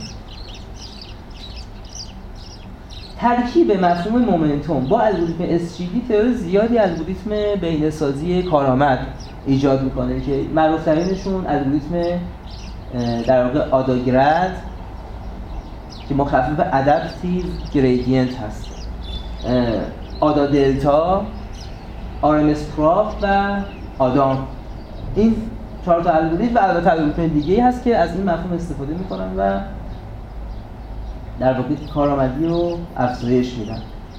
ترکیب مفهوم مومنتوم با الگوریتم SGD تعداد زیادی الگوریتم بهینه‌سازی کارآمد ایجاد میکنه که معروف‌ترینشون الگوریتم در واقع آداگراد که مخفف ادپتیو گریدینت هست، آدا دلتا، RMS پراف و آدام. این 4 تا الگوریتم و البته الگوریتم دیگه‌ای هست که از این مفهوم استفاده می‌کنن و در واقع کارآمدی رو افزایش میدن.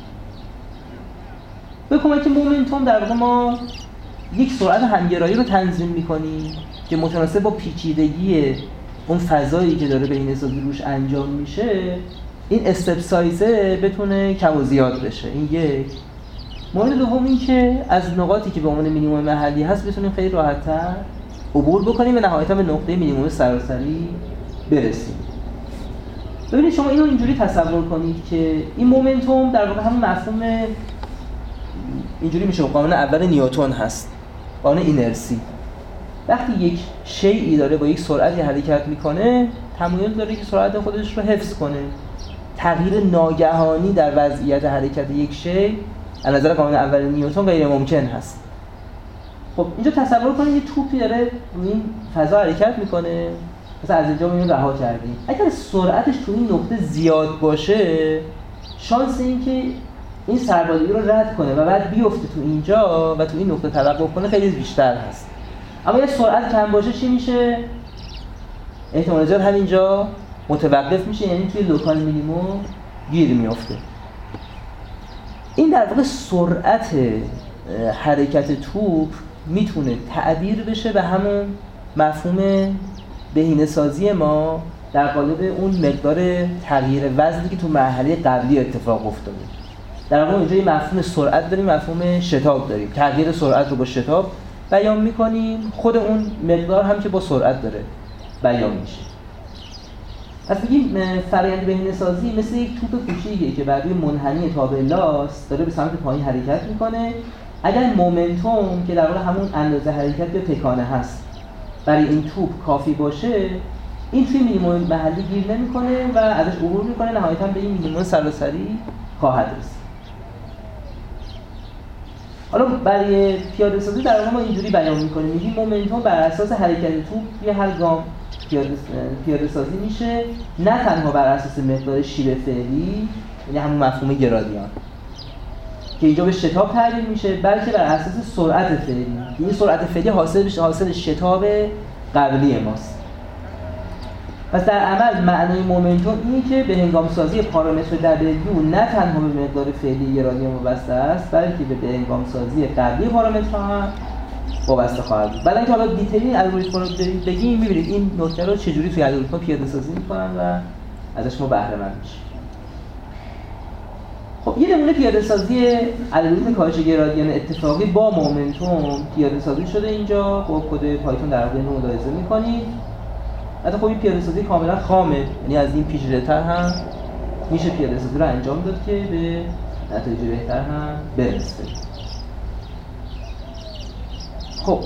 به کمک مومنتوم در واقع ما یک سرعت همگرایی رو تنظیم می‌کنیم که متناسب با پیچیدگی اون فضایی که داره بهینه‌سازی روش انجام میشه این استپ سایزه بتونه کم و زیاد بشه. این یک. مورد دوم این که از نقاطی که به عنوان مینیمم محلی هست بتونیم خیلی راحت‌تر عبور بکنیم و نهایتاً به نقطه مینیمم سراسری برسیم. ببینید شما اینو اینجوری تصور کنید که این مومنتوم در واقع همون مفهوم اینجوری میشه قانون اول نیوتن هست، قانون اینرسی. وقتی یک شیئی داره با یک سرعتی حرکت میکنه تمایل داره که سرعت خودش رو حفظ کنه. تغییر ناگهانی در وضعیت حرکت یک شیء از نظر قانون اول نیوتن غیر ممکن هست. خب اینجا تصور کنید یه توپی داره روی این فضا حرکت میکنه، مثلا از اینجا ما اینو رها کردیم. اگر سرعتش تو این نقطه زیاد باشه شانس این که این سربالایی رو رد کنه و بعد بیفته تو اینجا و تو این نقطه توقف کنه خیلی بیشتر هست. اما اگه سرعت کم باشه چی میشه؟ احتمال زیاد همینجا متوقف میشه، یعنی توی لوکال مینیموم گیر میفته. این در واقع سرعت حرکت توپ میتونه تعبیر بشه به همون مفهوم بهینه‌سازی ما در قالب اون مقدار تغییر وزنی که تو مرحله قبلی اتفاق افتاده. در واقع اینجا یه مفهوم سرعت داریم، مفهوم شتاب داریم. تغییر سرعت رو با شتاب بیان میکنیم، خود اون مقدار هم که با سرعت داره بیان میشه. پس بگیم فرآیند بهینه‌سازی مثل یک توپ کوچیکه که بر روی منحنی تابع لاس داره به سمت پایین حرکت میکنه. اگر مومنتوم که در واقع همون اندازه حرکت یا تکانه هست برای این توپ کافی باشه، این توی مینیمم محلی گیر نمیکنه و ازش عبور میکنه، نهایتاً به این مینیمم سراسری خواهد رسید. حالا برای پیاده سازی در واقع ما اینجوری بیان میکنیم، میگیم مومنتوم بر اساس حرکت توپ توی هر گام پیاده سازی میشه، نه تنها بر اساس مقدار شیب فعلی، یعنی همون مفهوم گرادیان که اینجا به شتاب تعبیر میشه، بلکه بر اساس سرعت فعلی. این سرعت فعلی حاصل شتاب قبلی ماست. پس در عمل معنای مومنتوم اینه که به هنگام سازی پارامتر W نه تنها به مقدار فعلی گرادیان وابسته است، بلکه به هنگام سازی قبلی پارامترها هم وابسته خواهد بود. بعد اینکه حالا دیتیل الگوریتم رو بگیم، می‌بینید این نکته رو چجوری توی الگوریتم پیاده سازی می‌کنن و ازش ما بهره مند میشیم. خب یه نمونه پیاده سازی الگوریتم کاهش گرادیان اتفاقی با مومنتوم پیاده سازی شده اینجا با کد پایتون در واقع اینو ملاحظه می‌کنید. البته خب این پیاده سازی کاملا خامه، یعنی از این پیچیده‌تر هم میشه پیاده سازی رو انجام داد که به نتایج بهتر هم برسه. خب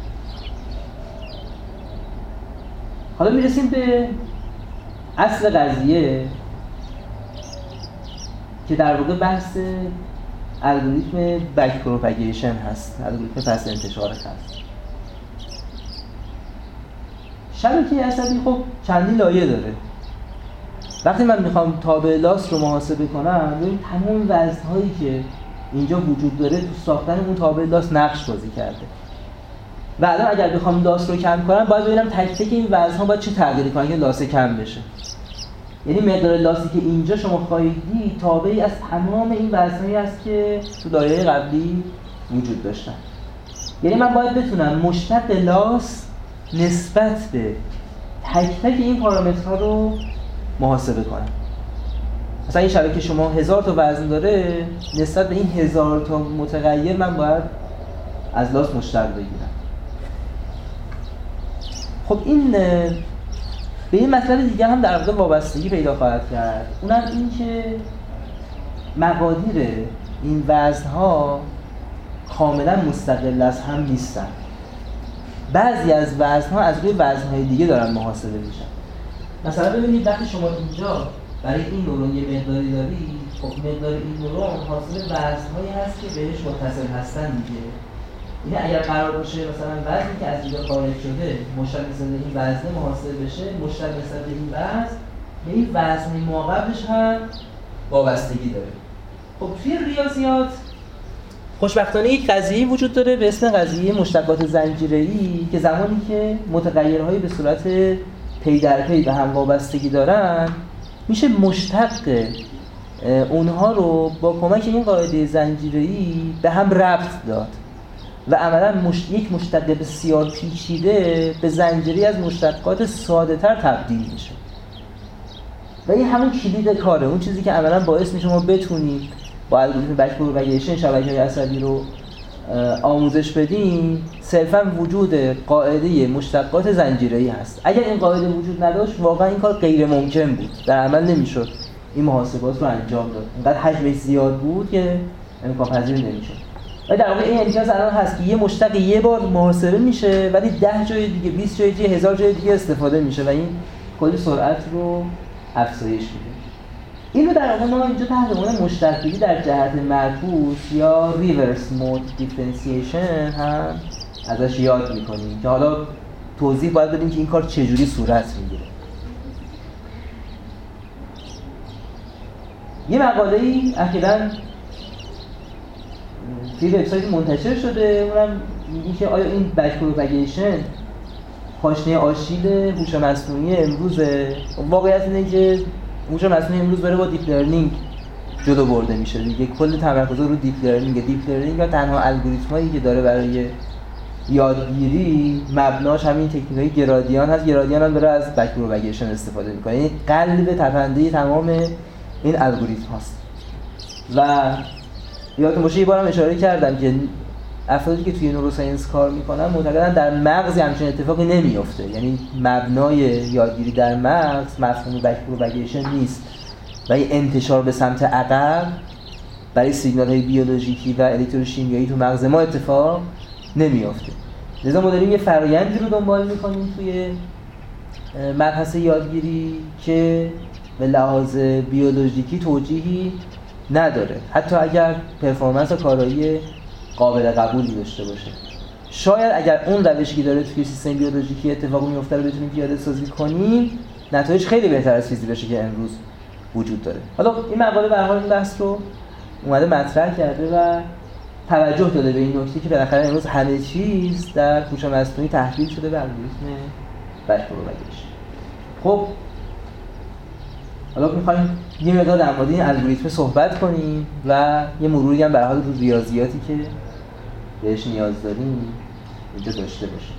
حالا میرسیم به اصل قضیه که در واقع بحث الگوریتم بک پروپاگیشن هست، الگوریتم پس انتشار هست. شبکه عصبی خب چندین لایه داره. وقتی من میخوام تابع لاس رو محاسبه کنم، ببین تمام وزن‌هایی که اینجا وجود داره تو ساختن اون تابع لاس نقش بازی کرده. و الان اگر بخوام لاس رو کم کنم، باید ببینم تک تک این وزن‌ها باید چه تغییری کنن که لاس کم بشه. یعنی مقدار لاسی که اینجا شما خواهید دید تابعی از تمام این وزن‌هایی است که تو دایره قبلی وجود داشتن. یعنی من باید بتونم مشتق لاس نسبت به تک تک این پارامترها رو محاسبه کنم. مثلا این شبکه شما 1000 تا وزن داره، نسبت به این 1000 تا متغیر من باید از لاس مشتق بگیرم. خب این به این مطلب دیگه هم در واقع وابستگی پیدا خواهد کرد. اونم این که مقادیر این وزن‌ها کاملا مستقل از هم نیستن. بعضی از وزن‌ها از روی وزن‌های دیگه دارن محاسبه میشن. مثلا ببینید وقتی شما اینجا برای این نورون یه مقداری دارید، خب مقدار این نورون حاصل وزن‌هایی هست که بهش متصل هستن دیگه. یعنی اگر قرار باشه مثلا وزنی که از اینجا خارج شده مشتق نسبت به این وزن محاسبه بشه، مشتق نسبت به این وزن به این وزن ماقبلش هم وابستگی داره. خب توی ریاضیات خوشبختانه یک قضیه وجود داره به اسم قضیه مشتقات زنجیره‌ای که زمانی که متغیرهایی به صورت پی در پی به هم وابستگی دارن میشه مشتق اونها رو با کمک این قاعده زنجیره‌ای به هم ربط داد و عملاً یک مشتق بسیار پیچیده به زنجیره‌ای از مشتقات ساده‌تر تبدیل میشه و این همون کلید کاره، اون چیزی که عملاً باعث میشه ما بتونیم با الگوریتم بک پروپاگیشن شبکه‌های عصبی رو آموزش بدیم صرفاً وجود قاعده مشتقات زنجیره‌ای هست. اگر این قاعده وجود نداشت واقعاً این کار غیر ممکن بود، در عمل نمیشد این محاسبات رو انجام داد. اینقدر حجمش زیاد بود که امکان پذیر نمیشد. و در واقع این امکان الان هست که یه مشتق یه بار محاسبه میشه ولی 10 جای دیگه 20 جای دیگه 1000 جای دیگه استفاده میشه و این کلی سرعت رو افزایش میده. این رو در واقع ما اینجا تحت عنوان مشتقگیری در جهت معکوس یا ریورس مود دیفرنسییشن هم ازش یاد میکنیم که حالا توضیح باید بدیم که این کار چجوری صورت میگیره. یه مقاله‌ای اخیراً توی وبسایت منتشر شده، اونم میگه که آیا این بک پروپاگیشن پاشنه آشیل هوش مصنوعی امروزه؟ واقعیت اینه که هوش مصنوعی امروز داره با دیپ لرنینگ جلو برده میشه دیگه. کل تمرکز رو دیپ لرنینگ و تنها الگوریتمایی که داره برای یادگیری مبناش همین تکنیک‌های گرادیان هست. گرادیان هم داره از بک پروپاگیشن استفاده میکنه، یعنی قلب تپنده تمام این الگوریتم هست. و یادتون باشه یه بارم اشاره کردم که افرادی که توی نوروساینس کار میکنن معتقدن در مغز همچین اتفاقی نمیفته، یعنی مبنای یادگیری در مغز مفهوم بک پروپاگیشن نیست و این انتشار به سمت عقب برای سیگنال‌های بیولوژیکی و الکتروشیمیایی تو مغز ما اتفاق نمیفته. لذا ما داریم یه فرآیندی رو دنبال میکنیم توی مبحث یادگیری که به لحاظ بیولوژیکی توجیهی نداره، حتی اگر پرفورمنس و کارایی قابل قبولی داشته باشه. شاید اگر اون روشی که داره توی سیستم بیولوژیکی اتفاق میفته رو بتونیم پیاده سازی کنیم، نتایج خیلی بهتر از چیزی بشه که امروز وجود داره. حالا این مقاله به هر حال این بحث رو اومده مطرح کرده و توجه داده به این نکته که بالاخره امروز همه چیز در هوش مصنوعی تحویل شده به الگوریتم بک پروپاگیشن. خب حالا می‌خوایم یه مقدار در مورد این الگوریتم صحبت کنیم و یه مروری هم به هر حال رو ریاضیاتی که بهش نیاز داریم اینجا داشته باشیم.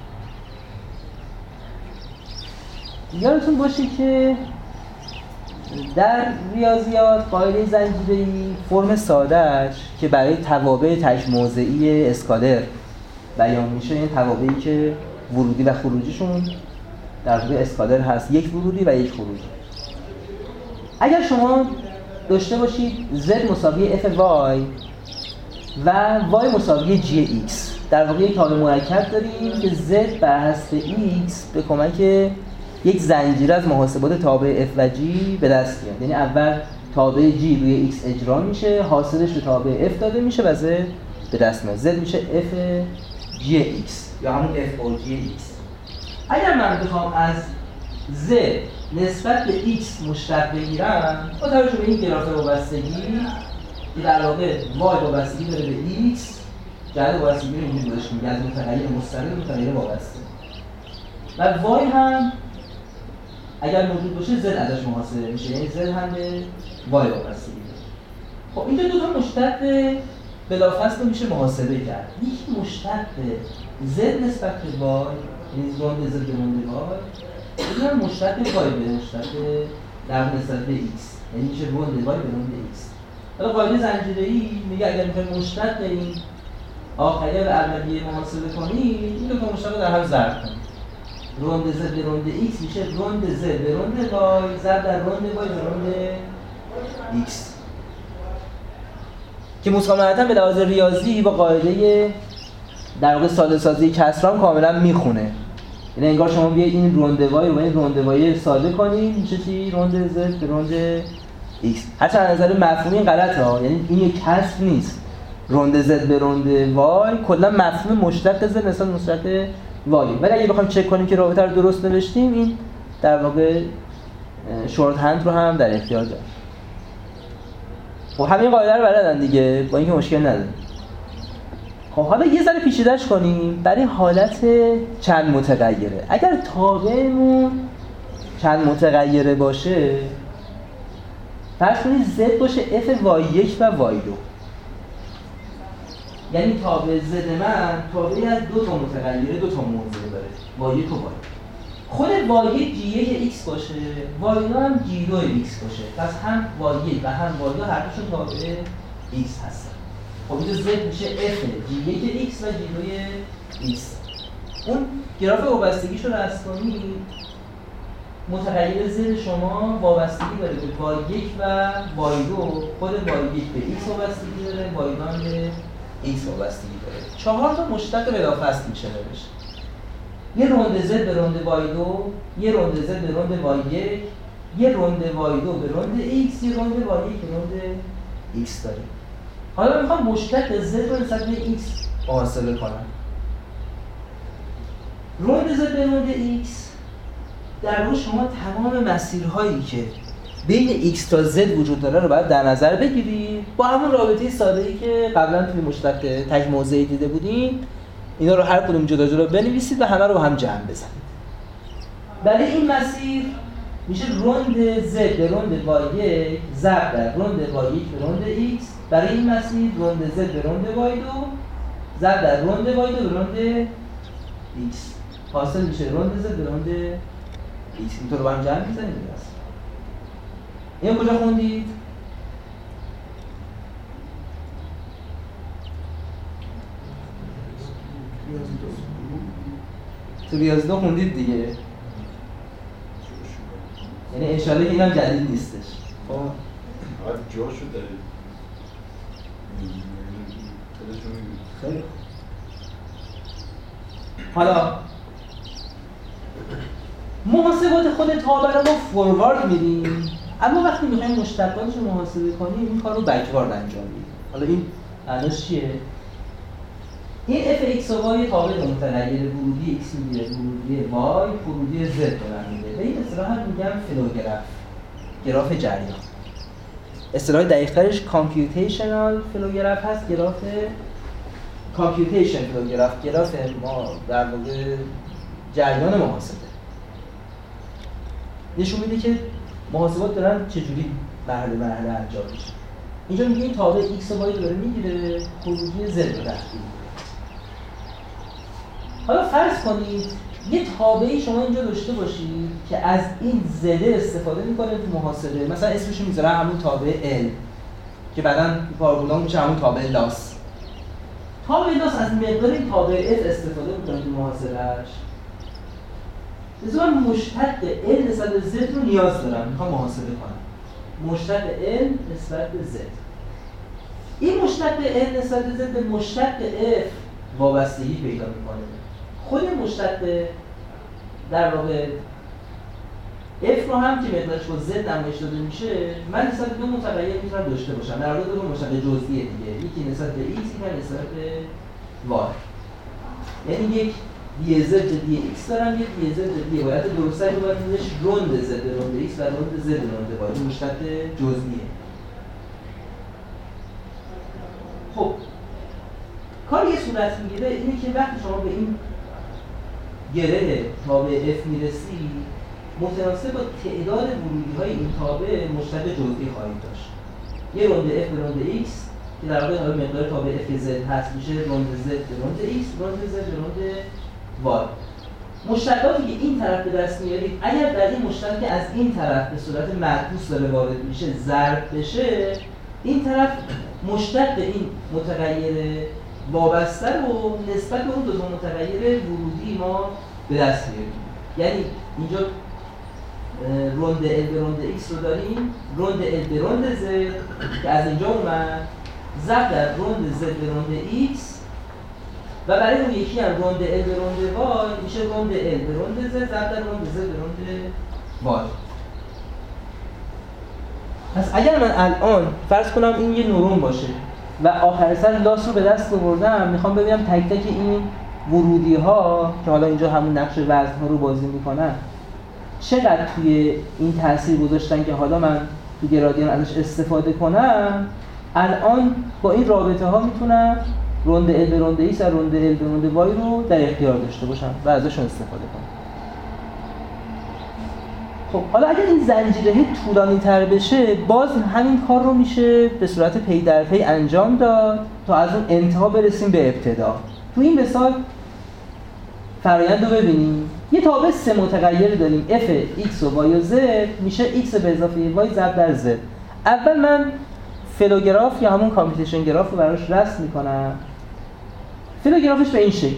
یادتون باشه که در ریاضیات قاعده زنجیره‌ای فرم ساده‌اش که برای توابع تک‌موضعی اسکالر بیان میشه، این توابعی که ورودی و خروجیشون در واقع اسکالر هست، یک ورودی و یک خروجی. اگر شما داشته باشید z مساوی f y و y مساوی g x، در واقع یک تابع مرکب داریم که z بر حسب x به کمک یک زنجیره از محاسبات تابع f و g به دست میاد. یعنی اول تابع g روی x اجرا میشه، حاصلش به تابع f داده میشه و z به دست میاد. z میشه f g x یا همون f او g x. اگر من بخوام از z نسبت به x مشتق بگیرم با توجه به این گراف وابستگی که در واقع y وابستگی داره به x، جهت وابستگی رو اینجوری گذاشتیم از متغیر مستقل به متغیر وابسته و y هم اگر موجود باشه z ازش محاسبه میشه، یعنی z هم به y وابستگی داره. خب اینجا دو تا مشتق بلافاصله میشه محاسبه کرد. یک مشتق z نسبت به y، یعنی روند z به روند y، این مشتق y به مشتق در نسبت به x، یعنی میشه روند y به روند x. حالا قاعده زنجیره‌ای میگه اگر میخوایم مشتق این آخریه و اولیه محاسبه کنیم، این دو تا مشتق رو در هم ضرب کنیم. روند z به روند x میشه روند z به روند y ضرب در روند y به روند x که مسامحتاً به لحاظ ریاضی با قاعده در واقع ساده سازی کسران کاملا میخونه. یعنی انگار شما بیاید این روند y رو با این روند y ساده کنید، میشه چی؟ روند z به روند x. حتی از نظر مفهومی غلطه ها، یعنی این یک کسر نیست. روند z به روند y کلا مفهوم مشتق z نسبت مشتق y. ولی اگه بخوایم چک کنیم که رابطه رو درست نوشتیم، این در واقع شورت هند رو هم در اختیار داریم. خب همین قاعده رو بلدن دیگه، با اینکه مشکل نداره. خب حالا یه ذره پیچیده‌اش کنیم. برای حالت چند متغیره، اگر تابعمون چند متغیره باشه، فرض کنید z باشه f y1 و y2، یعنی تابع z من تابعی از دو تا متغیره، دو تا موضوع داره، y1 و y2. خود y1 g1 x باشه، y2 هم g2 x باشه، پس هم y1 و هم y2 هر دوشون تابع x هستن. خب اینجا z میشه f g1 x و g2 x. اون گراف وابستگیش رو رسم کنید، متغیر z شما وابستگی داره به y1 و y2، خود y1 به x وابستگی داره، y2 هم به x وابستگی داره. 4 تا مشتق بلافاصله میشه نوشت. یه روند z به روند y2، یه روند z به روند y1، یه روند y2 به روند x، یه روند y1 به روند x داریم. حالا میخوام مشتق z رو نسبت به x محاسبه کنم. روند z به روند x در واقع شما تمام مسیرهایی که بین x تا z وجود داره رو باید در نظر بگیرید، با همون رابطه ساده‌ای که قبلا توی مشتق تک موضعی دیده بودیم. اینا رو هر کدوم جدا جدا بنویسید و همه رو با هم جمع بزنید. برای این مسیر میشه روند z به روند y1 ضرب در روند y1 به روند x. برای این مسیر روند z به روند y2 ضرب در روند y2 به روند x. حاصل میشه روند z به روند x. اینطور رو با هم جمع میزنید. اینو کجا خوندید؟ تو ریاضی 2 خوندید دیگه. یعنی انشالله اینم جدید نیستش. خب جاشو دارید. خیلی حالا محاسبات خود تابع رو ما فوروارد میریم، اما وقتی میخوایم مشتقاتش رو محاسبه کنیم این کار رو بکوارد انجام میدیم. حالا این معناش چیه؟ این f x و y تابع متغیر ورودی x میگیره، ورودی y ورودی z رو میده. به این اصطلاح هم میگم فلوگراف، گراف جریان. اصطلاح دقیق‌ترش کامپیوتیشنال فلوگراف هست، گراف کامپیوتیشن فلوگراف، گراف ما در واقع جریان محاسبه. نشون میده که محاسبات دارن چجوری مرحله مرحله انجام میشه. اینجا میگه این تابع x و y رو داره میگیره، ورودی z رو تحویل. حالا فرض کنید یه تابعی شما اینجا داشته باشید که از این زده استفاده میکنه تو محاسبه، مثلا اسمش میذاره همون تابع L که بعداً پارابولا میشه همون تابع لاس. تابع لاس از مقدار این تابع F استفاده میکنه تو محاسبهش. من مشتق L نسبت به Z رو نیاز دارم، میخوام محاسبه کنم. مشتق L نسبت به Z. این مشتق L نسبت به Z به مشتق F وابستگی پیدا میکنه. خود مشتق در واقع F رو هم که مقدارش با Z نمایش داده میشه، من نسبت به دو متغیر میتونم داشته باشم. در واقع دو مشتق جزئی دیگه، یکی نسبت به X، یکی نسبت به Y. یعنی یک dz به dx دارم، یک dz به dy. باید درسته رو باید بودش روند z به روند x و روند z به روند y. مشتق جزئیه. خب کار یه صورت میگیره اینه که وقتی شما به این گره تابع f میرسی، متناسب با تعداد ورودی‌های این تابع مشتق جزئی خواهید داشت. یه روند f به روند x که در واقع مقدار تابع f z هست میشه روند z به روند x، روند z به روند y. مشتقاتی که این طرف به دست میارید، اگر در این مشتق که از این طرف به صورت معکوس داره وارد میشه ضرب بشه، این طرف مشتق این متغیر وابسته رو نسبت به اون دو متغیر ورودی ما به دست میاریم. یعنی اینجا روند L به روند X رو داریم، روند L به روند Z که از اینجا اومد، ضرب در روند Z به روند X و برای اون یکی هم روند L به روند Y میشه روند L به روند Z ضرب در روند Z به روند Y. پس اگر من الان فرض کنم این یه نورون باشه و آخر سر لاس رو به دست آوردم، میخوام ببینم تک تک این ورودی ها که حالا اینجا همون نقش وزن ها رو بازی میکنن چقدر توی این تاثیر گذاشتن که حالا من تو گرادیان ازش استفاده کنم. الان با این رابطه ها میتونم روند ال به روند ایکس و روند ال به روند وای رو در اختیار داشته باشم و ازشون استفاده کنم. خب حالا اگر این زنجیره طولانی تر بشه، باز همین کار رو میشه به صورت پی در پی انجام داد تا از اون انتها برسیم به ابتدا. تو این مثال فرآیند رو ببینیم. یه تابع سه متغیر داریم f x و y و z میشه x به اضافه y ضرب در z. اول من فلوگراف یا همون کامپیوتیشن گراف رو براش رسم میکنم. فلوگرافش به این شکله.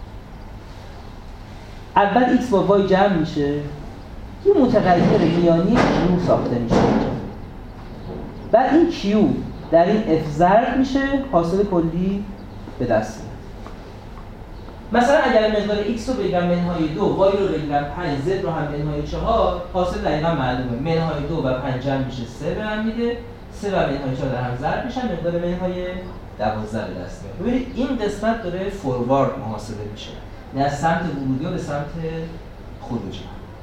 اول x با y جمع میشه، یه متغیر میانی q ساخته میشه. بعد این q در این f ضرب میشه، حاصل کلی به دست میاد. مثلا اگر مقدار x رو بگیرم منهای 2، y رو بگیرم 5، z رو هم منهای 4، حاصل دقیقا معلومه. منهای 2 و 5 جمع میشه 3 به هم میده، 3 و منهای 4 در هم ضرب میشن، مقدار منهای 12 به دست میاد. ببینید این قسمت داره فوروارد محاسبه میشه، نه از سمت ورودی و به سمت خروجی.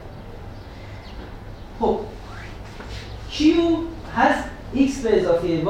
خب q هست x به اضافه y.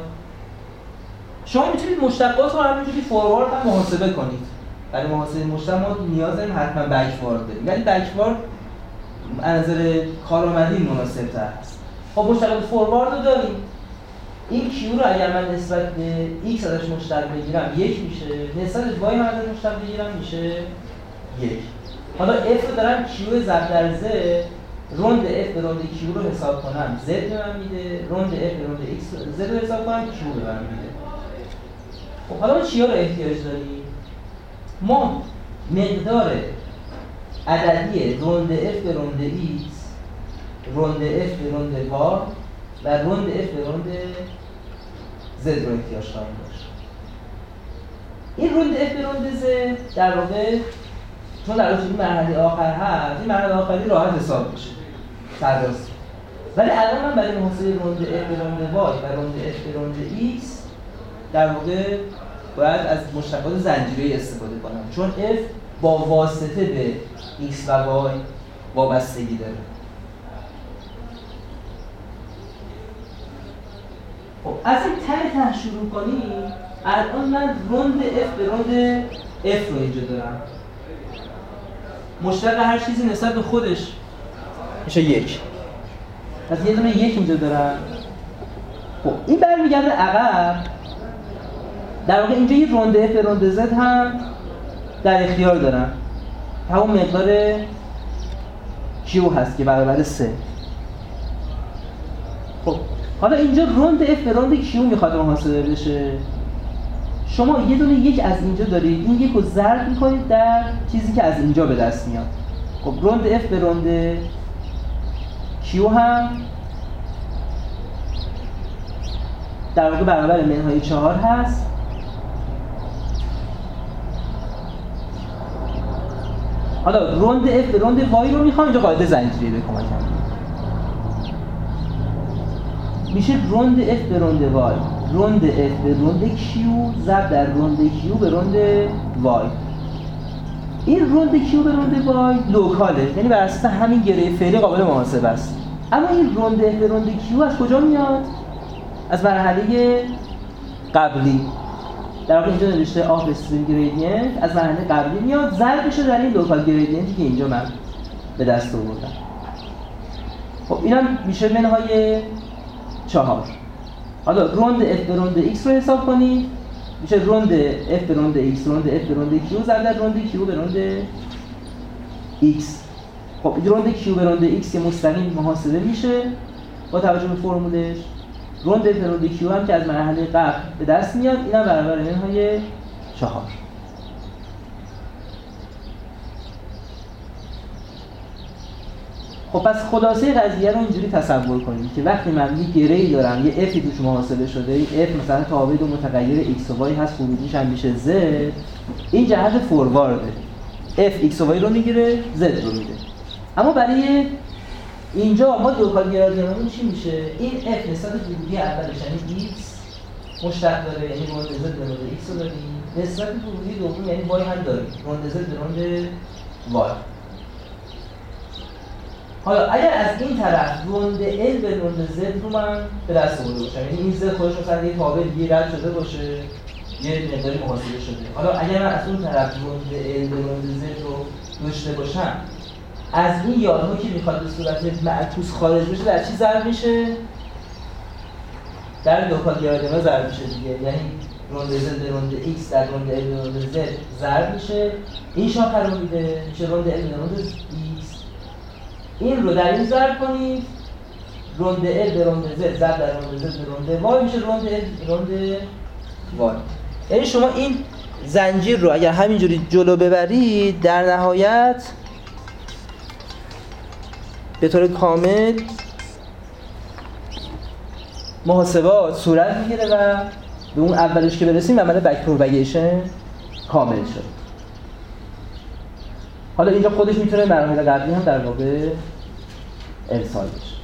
شما میتونید مشتقات رو همینجوری فوروارد هم محاسبه کنید. برای محاسبه مشتق ما نیاز داریم حتما بکوارد داریم، ولی بکوارد از نظر کارآمدی مناسب‌تر هست. خب مشتقات فوروارد رو داریم. این q رو اگر من نسبت به x ازش مشتق بگیرم 1 میشه، نسبت به y هم ازش مشتق بگیرم میشه 1. حالا f رو دارم q ضرب در z، روند f به روند q رو حساب کنم z به من میده، روند f به روند x z رو حساب کنم q به من میده. خب حالا ما چیا رو احتیاج داریم؟ ما مقدار عددی روند f به روند x، روند f به روند y و روند f به روند z رو احتیاج خواهیم داشت. این روند f به روند z در واقع چون در این مرحله آخر هست، این مرحله آخری راحت حساب میشه سردست. ولی الان من برای محاسبه روند f به روند y و روند f به روند x در واقع باید از مشتقات زنجیره‌ای استفاده کنم، چون f با واسطه به x و y وابستگی داره. خب از این ته شروع کنیم. الان من روند f به روند f رو اینجا دارم. مشتق هر چیزی نسبت به خودش میشه 1. پس یه دونه 1 اینجا دارم. خب این برمیگرده عقب. در واقع اینجا یه روند f به روند z هم در اختیار دارم. همون مقدار q هست که برابر 3. خب حالا اینجا روند f به روند q میخواد محاسبه بشه. شما یه دونه 1 از اینجا دارید، این 1 رو ضرب میکنید در چیزی که از اینجا به دست میاد. خب روند f به روند q هم در واقع برابر منهای 4 هست. حالا روند f به روند y رو میخوام اینجا قاعده زنجیری به کمک کنم. میشه روند f به روند y، روند f به روند q ضرب در روند q به روند y. این روند q به روند y لوکاله، یعنی بر اساس همین گره فعلی قابل محاسبه است. اما این روند f به روند q از کجا میاد؟ از مرحله قبلی. در واقع اینجا نوشته آف استریم گریدینت از مرحله قبلی میاد، ضرب میشه در این لوکال گریدینتی که اینجا من به دست آوردم. خب اینا میشه منهای 4. حالا روند f به روند x رو حساب کنید، میشه روند f به روند x، روند f به روند q ضرب در روند q به روند x. خب این روند q به روند x که مستقیم محاسبه میشه با توجه به فرمولش. روند f به روند q هم که از مرحله قبل به دست میاد، اینا برابر منهای 4. خب پس خلاصه قضیه رو اینجوری تصور کنید که وقتی من یه گره‌ای دارم، یه f توش محاسبه شده، این f مثلا تابع دو متغیر x و y هست، خروجیش هم میشه z. این جهت فوروارده، f x و y رو میگیره، z رو میده. اما برای اینجا ما لوکال گرادیانمون چی میشه؟ این f نسبت ورودی اولش یعنی x مشتق داره، یعنی روند z به روند x رو داریم، نسبت ورودی دوم یعنی y هم داریم، روند z به روند y. حالا اگر از این طرف روند L به روند Z رو من به دست آورده باشم، یعنی این Z خودش مثلا یه تابع دیگه رد شده باشه، یه مقداری محاسبه شده. حالا اگر من از اون طرف روند ال به روند Z رو داشته باشم، از این یارو که میخواد به صورت معکوس خارج بشه در چی ضرب میشه؟ در لوکال گرادیان ضرب میشه دیگه. یعنی روند Z به روند X در روند L به روند Z ضرب میشه. این شاخه رو میده میشه روند L به روند X. این رو در این ضرب کنید، روند L به روند Z ضرب در روند Z به روند Y میشه روند L روند Y. یعنی شما این زنجیر رو اگر همینجوری جلو ببرید در نهایت به طور کامل محاسبات صورت میگیره و به اون اولش که برسیم عمل بک پروپاگیشن کامل شد. حالا اینجا خودش میتونه مراحل قبلی هم در واقع ارسال بشه.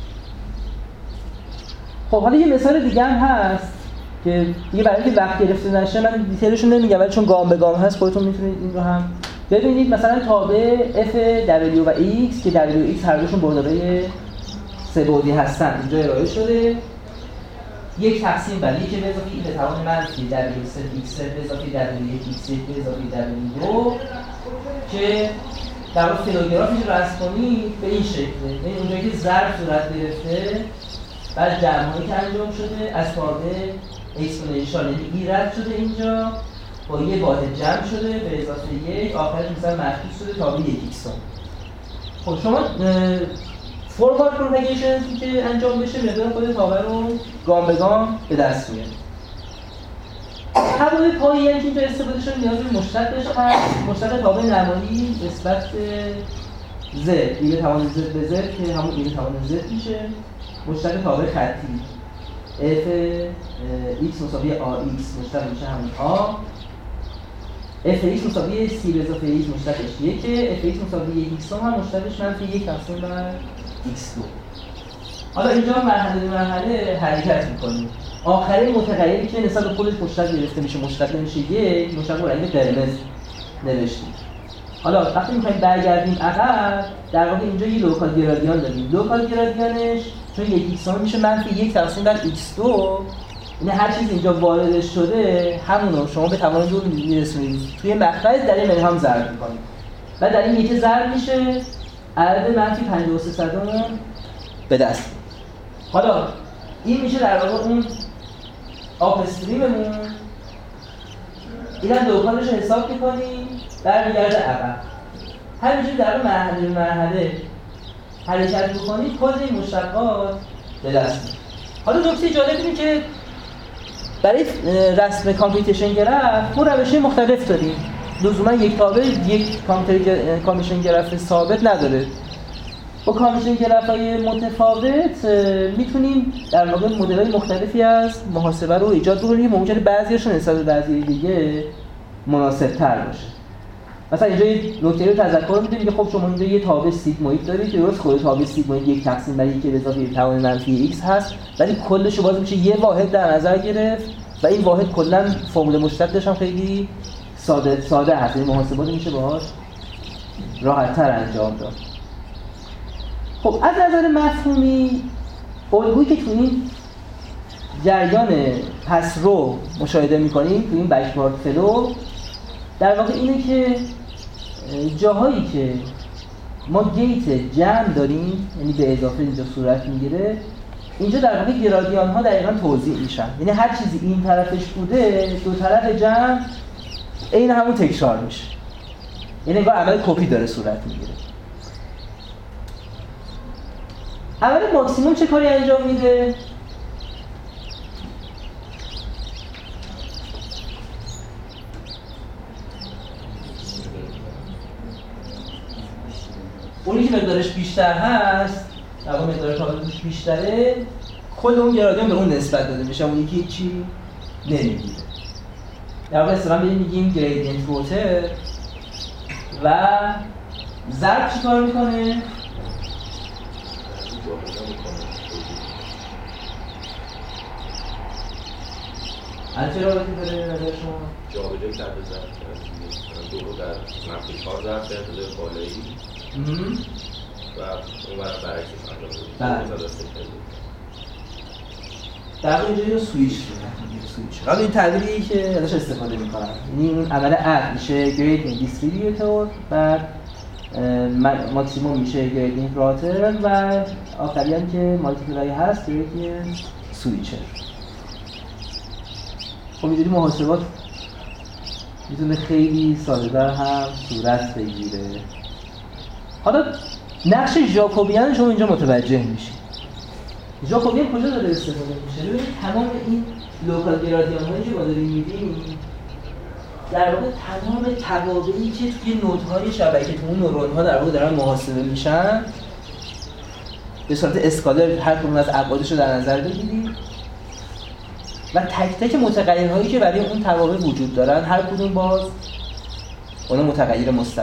خب حالا یه مثال دیگه هم هست که دیگه برای اینکه وقت گرفته نشه من دیتیلش رو نمیگم، ولی چون گام به گام هست خودتون میتونید این رو هم ببینید. مثلا تابع f w و x که w و x هر دوشون بعدهای سه بعدی هستن اینجا ارائه شده. یک تقسیم بر یک به اضافه به توان منفی w x به اضافه w1 x به اضافه w2 که در واقع فلوگرافش رو رسم کنید به این شکله. یعنی اونجایی که ضرب صورت گرفته بعد جمع‌هایی که انجام شده از تابع اکسپوننشیال یعنی ای رد شده اینجا با یه واحد جمع شده به اضافه یک آخرش مثلا مخصوص شده تابع یک ایکسون. خب شما فوروارد پروپاگیشن که انجام بشه مقدار خود تابع رو گام به گام به دست میاره. تابع پایی یعنی که اینجا استفاده شده نیاز به مشتقش هست. مشتق تابع نمایی نسبت z ای به توان z به z که همون ای به توان z میشه. مشتق تابع خطی f x مساوی ax مشتق میشه همون a. f(x) مساوی c به اضافه h مشتقش 1 f(x) مساوی 1 x هم مشتقش منفی 1 تقسیم بر x2. حالا اینجا مرحله به مرحله حرکت می‌کنیم. آخرین متغیری که نسبت به خودش مشتق گرفته میشه مشتق نمیشه 1 مشتق رو رنگ قرمز نوشتیم. حالا وقتی می‌خوایم برگردیم عقب در واقع اینجا یه لوکال گرادیان داریم. لوکال گرادیانش چون 1 x میشه منفی 1 تقسیم بر x2. یعنی هر چیز اینجا وارد شده همونو شما به توان دور میرسونید توی مخرج در این هم ضرب می‌کنید. بعد در این یکی ضرب میشه عدد منفی 53 صدم به دست. حالا این میشه در واقع اون آپ استریممون. اینم لوکالش رو حساب می‌کنیم برمیگرده عقب. همینجوری در واقع مرحله به مرحله حرکت بکنید کل این مشتقات به دست میاد. حالا نکته جالب اینه که برای رسم کامپیوتیشن گراف ما روش‌های مختلف داریم. لزوما یک تابع یک کامپیوتیشن گراف ثابت نداره. با کامپیوتیشن گراف‌های متفاوت میتونیم در واقع مدل‌های مختلفی از محاسبه رو ایجاد بکنیم. ممکنه بعضی‌هاشون نسبت به بعضی دیگه مناسب‌تر باشه. مثلا اینجا یه نکته رو تذکر می‌دیم که خب شما اینجا یه تابع سیگموید دارید که درست خود تابع سیگموید یک تقسیم بر یک به اضافه توان منفی x هست، ولی کلش رو باز میشه یه واحد در نظر گرفت و این واحد کلا فرمول مشتقش هم خیلی ساده هست. این محاسبات میشه باهاش راحت‌تر انجام داد. خب از نظر مفهومی الگویی که تو این جریان پس رو مشاهده می‌کنیم تو این بک‌وارد فلو در واقع اینه که جاهایی که ما گیت جمع داریم یعنی به اضافه اینجا صورت میگیره اینجا در واقع گرادیان ها دقیقاً توزیع میشن. یعنی هر چیزی این طرفش بوده دو طرف جمع عین همون تکرار میشه. یعنی انگار عمل کپی داره صورت میگیره. عمل ماکسیموم چه کاری انجام میده؟ اونی که مقدارش بیشتر هست، در واقع مقدار تابعش بیشتره، کل اون گرادیان به اون نسبت داده میشه. اون یکی چی نمیگیره. در واقع اصلا میگیم گریدینت ووتر و ضرب چی کار میکنه؟ چه رابطی داره نظر شما؟ جابجایی کرده ضرب کرده. دو رو در منفی 4 ضرب کرده بالایی و اون برعکسش انجام بده. در واقع اینجا یه سویچ رو سویچ. حالا این تعبیری که ازش استفاده میکنن، یعنی اون عمل اد میشه گریدینگ دیستریبیوتور، بعد ماکسیموم میشه گریدینگ راتر و آخری هم که مالتیپلای هست گریدینگ سویچر. خب اینجوری محاسبات میتونه خیلی ساده‌تر هم صورت بگیره. حالا نقش ژاکوبیان شما اینجا متوجه میشید. ژاکوبیان کجا داره استفاده میشه؟ ببینید تمام این لوکال گرادیان‌هایی که ما داریم می‌بینیم در واقع تمام توابعی که توی نودهای شبکه تو اون نورون‌ها در واقع دارن محاسبه میشن به صورت اسکالر هر کدوم از ابعادش رو در نظر بگیرید و تک تک متغیرهایی که برای اون توابع وجود دارن هر کدوم باز اون متغیر مستقل.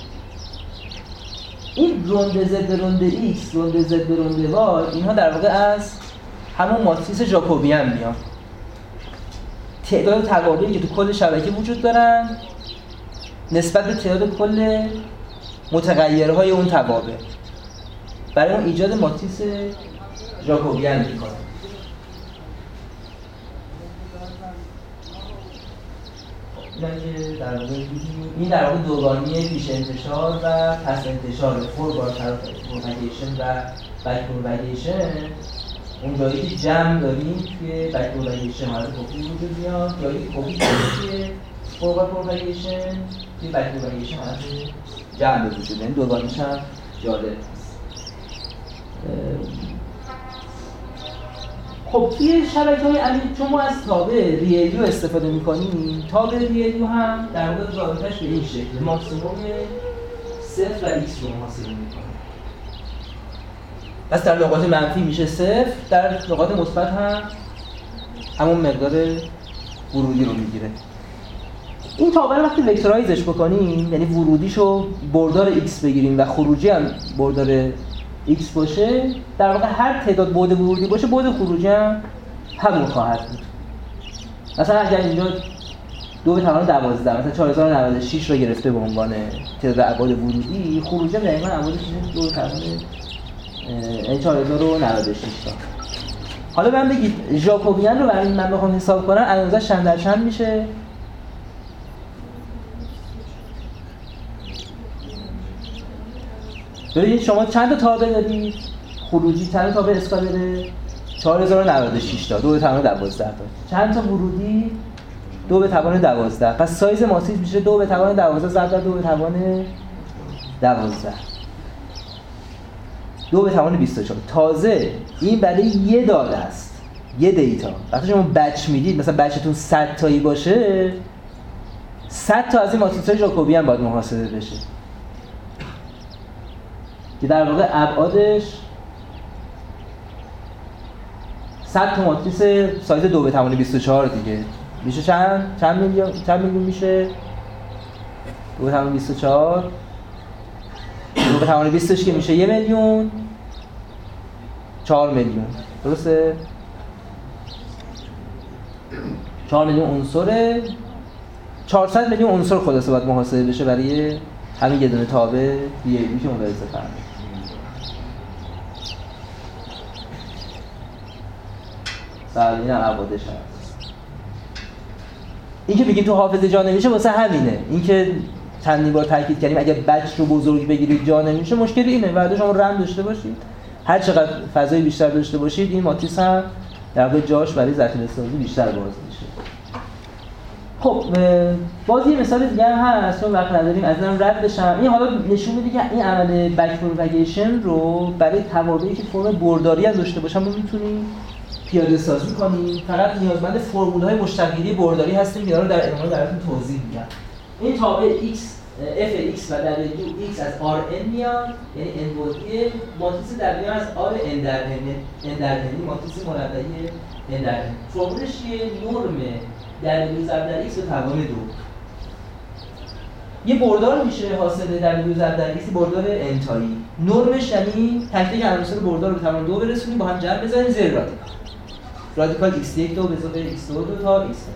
این روند زد روند x، روند زد روند y، اینها در واقع از همون ماتریس ژاکوبیان میان. تعداد توابعی که تو کل شبکه وجود دارن نسبت به تعداد کل متغیرهای اون توابع برای اون ایجاد ماتریس ژاکوبیان میکنه. این در واقع دوگانی پیش انتشار و پس انتشار، فورورد پروپاگیشن و بک پروپاگیشن. اون جایی که جمع داریم توی بک پروپاگیشن حالت کپی وجود میاد، جایی که کپی توی فورورد پروپاگیشن توی بک پروپاگیشن حالت جمع به وجود میاد. دوگانیش هم جالب است. خب توی شبکه‌های عمیق چون ما از تابع ریلیو استفاده می‌کنیم، تابع ریلیو هم در واقع رابطه‌اش به این شکل ماکسیموم 0 و x رو محاسبه می‌کنه. پس در نقاط منفی میشه 0، در نقاط مثبت هم همون مقدار ورودی رو میگیره. این تابع رو وقتی وکتورایزش بکنیم، یعنی ورودیشو بردار x بگیریم و خروجی هم بردار x باشه، در واقع هر تعداد بعد ورودی باشه بعد خروجی هم همون خواهد بود. مثلا اگر اینجا 2 به توان 12 مثلا 4096 رو گرفته به عنوان تعداد ابعاد ورودی، خروجی هم دقیقاً ابعادش 2 به توان 4096 تا. حالا من بگید ژاکوبیان رو برای من بخوام حساب کنم اندازه‌اش چند در چند میشه؟ ببینید شما چند تا تابع دارید؟ خروجی چند تا تابع اسکالره؟ 4096 تا، 2 به توان 12 تا. چند تا ورودی؟ 2 به توان 12. پس سایز ماتریس میشه 2 به توان 12 ضرب در 2 به توان 12. 2 به توان 24. تازه این برای یه داده است. یه دیتا. وقتی شما بچ میدید، مثلا بچتون 100 تایی باشه، 100 تا از این ماتریس‌های ژاکوبیان باید محاسبه بشه. که در واقع ابعادش 100 تا ماتریس سایز 2 به توان 24 دیگه. میشه چند میلیون میشه؟ 2 به توان 24 2 به توان 20 که میشه 1 میلیون 4 میلیون. درسته؟ 4 میلیون عنصره، 400 میلیون عنصر خلاصه باید محاسبه بشه برای همین یه دونه تابع ریلیو که ملاحظه فرمایید. بله این هم ابعادش هست. این که بگیم تو حافظه جا نمیشه واسه همینه. این که چندین بار تاکید کردیم اگر بچ رو بزرگ بگیرید جا نمیشه، مشکلی اینه. بعد شما رم داشته باشید، هر چقدر فضای بیشتر داشته باشید این ماتریس هم در واقع جاش برای ذخیره‌سازی بیشتر باز میشه. خب باز یه مثال دیگه هم هست چون وقت نداریم از اون رد بشم. این حالا نشون میده که این عمل بک پروپاگیشن رو برای توابعی که فرم برداری هم داشته باشن ما میتونیم پیاده سازی کنیم. فقط نیازمند فرمول‌های مشتقلی برداری هستیم که رو در ادامه براتون توضیح میدم. این تابع x f x و w x از rn میاد، یعنی n بعدی ماتریس w از r n در n ماتریس مربعی n در n. فرمولش چیه؟ نرم w ضرب در x به توان 2. یه بردار میشه حاصل w ضرب در x بردار n تایی. نرمش یعنی تک تک عناصر بردار رو به توان 2 برسونیم با هم جمع بزنیم زیر رادیکال x1 2 به اضافه x2 2 تا x.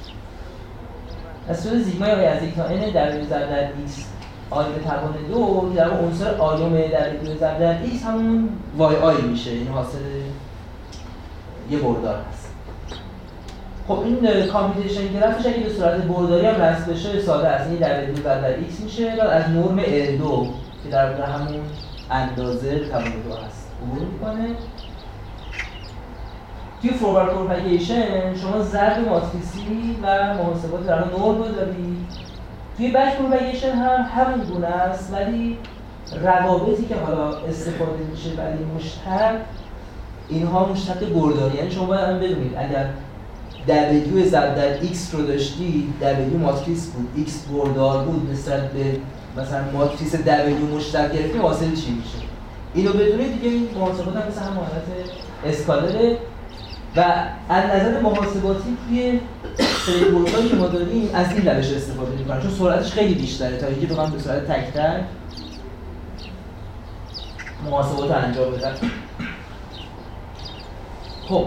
از صورت زیگما یا از 1 تا n در w ضرب در x آی به توان 2 در واقع عنصر آیوم در w ضرب در x همون y آی میشه. این حاصل یه بردار هست. خب این کامپیوتیشن گرافش اگه به صورت برداری هم رسم بشه ساده است. این W بعد در X میشه بعد از نرم L2 که در واقع همون اندازه توان دو هست عبور میکنه. توی فوروارد پروپاگیشن شما ضرب ماتریسی و محاسبات در نرم رو دارید. توی بک پروپاگیشن هم همون گونه است ولی روابطی که حالا استفاده میشه برای مشتق اینها مشتق برداری، یعنی شما باید هم بدونید اگر W ضرب در X رو داشتید W ماتریس بود X بردار بود نسبت به مثلا ماتریس W مشتق گرفتیم حاصل چی میشه اینو بدونید دیگه. این محاسبات هم مثل هم حالت اسکالره و از نظر محاسباتی توی سری برداری که ما داریم از این روش استفاده میکنن چون سرعتش خیلی بیشتره تا اینکه بخوام به صورت تک تک محاسبات رو انجام بدن. خب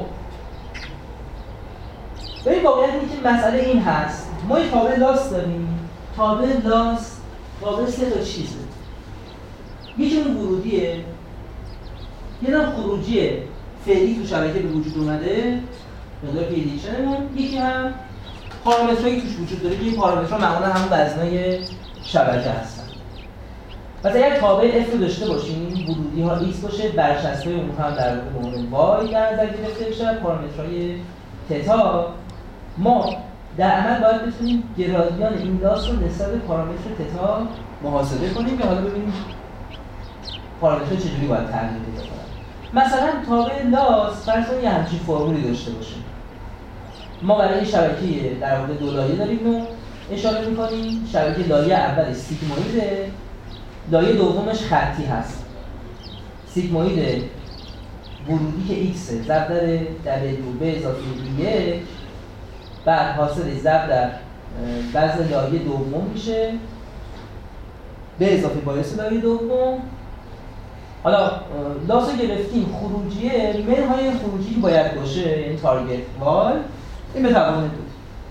ببین واقعیت اینه که مسئله این هست ما یک تابع لاس داریم. تابع لاس تابع سه تا چیزه. یکی اون ورودیه، یه نوع خروجی فعلی تو شبکه به وجود اومده مقدار پریدیکشنمون، یکی هم پارامترهایی توش وجود داره که این پارامترها معمولا همون وزنای شبکه هستن. پس اگر تابع F رو داشته باشیم ورودی ها X باشه برچسبای اون هم در واقع Y در نظر گرفته بشه پارامترهای تتا، ما در عمل باید بتونیم گرادیان این لاس رو نسبت به پارامتر تتا محاسبه کنیم که حالا ببینیم پارامترها چجوری باید تغییر پیدا کنن. مثلا تابع لاس فرض کنید یه همچین فرمولی داشته باشیم. ما برای شبکه در واقع دو لایه داریم رو اشاره می‌کنیم. شبکه لایه اولش سیگمویده، لایه دومش خطی هست. سیگموید ورودی که X ضرب در W به اضافه B1 بعد حاصل ضرب در وزن لایه دوم میشه به اضافه بایاس لایه دوم. حالا لاس رو گرفتیم خروجیه منهای خروجی باید باشه یعنی تارگت وال این به توان دو.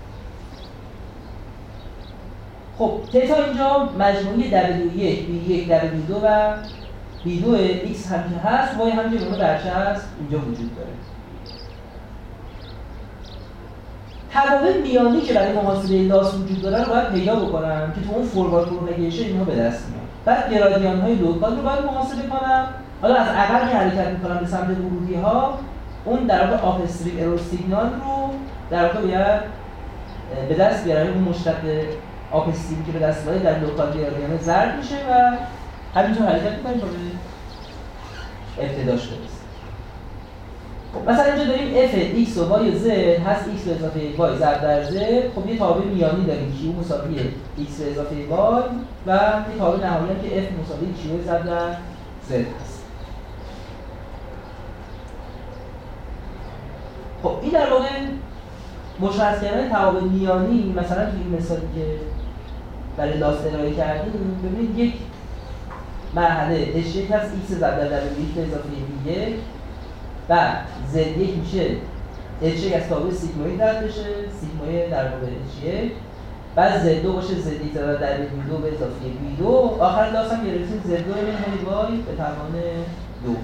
خب تتا اینجا مجموعی W1 B1 W2 و B2 X هم که هست وای هم که به برچسب اینجا وجود داره. تقابل میانی که برای محاسبه لاس وجود داره رو باید پیدا بکنم که تو اون فوروارد پروپاگیشن اینها به دست میاد. بعد گرادیان های لوکال رو باید محاسبه کنم. حالا از عقب که حرکت میکنم به سمت ورودی ها اون در واقع آپ استریم ارور سیگنال رو در واقع باید به دست بیارم. اون مشتق آپ استریم که به دست میاد در لوکال گرادیان ضرب میشه و همینطور حرکت میکنیم تا به ابتداش برسیم. مثلا اینجا داریم f x و y و z هست x به اضافه y ضرب در z. خب یه تابع میانی داریم q مساوی x به اضافه y و یه تابع نهایی هم که f مساوی q ضرب در z هست. خب این در واقع مشخص کردن توابع میانی مثلا توی این مثالی که برای لاس ارائه کردیم ببینید یک مرحله h1 هست x ضرب در w1 به اضافه b1 بعد z1 میشه h1 از تابع سیگمایی رد بشه سیگمای در واقع h1 بعد z2 باشه z1 ضرب در b2 به اضافه b2 آخر لاس هم گرفتیم z2 منهای y به توان 2.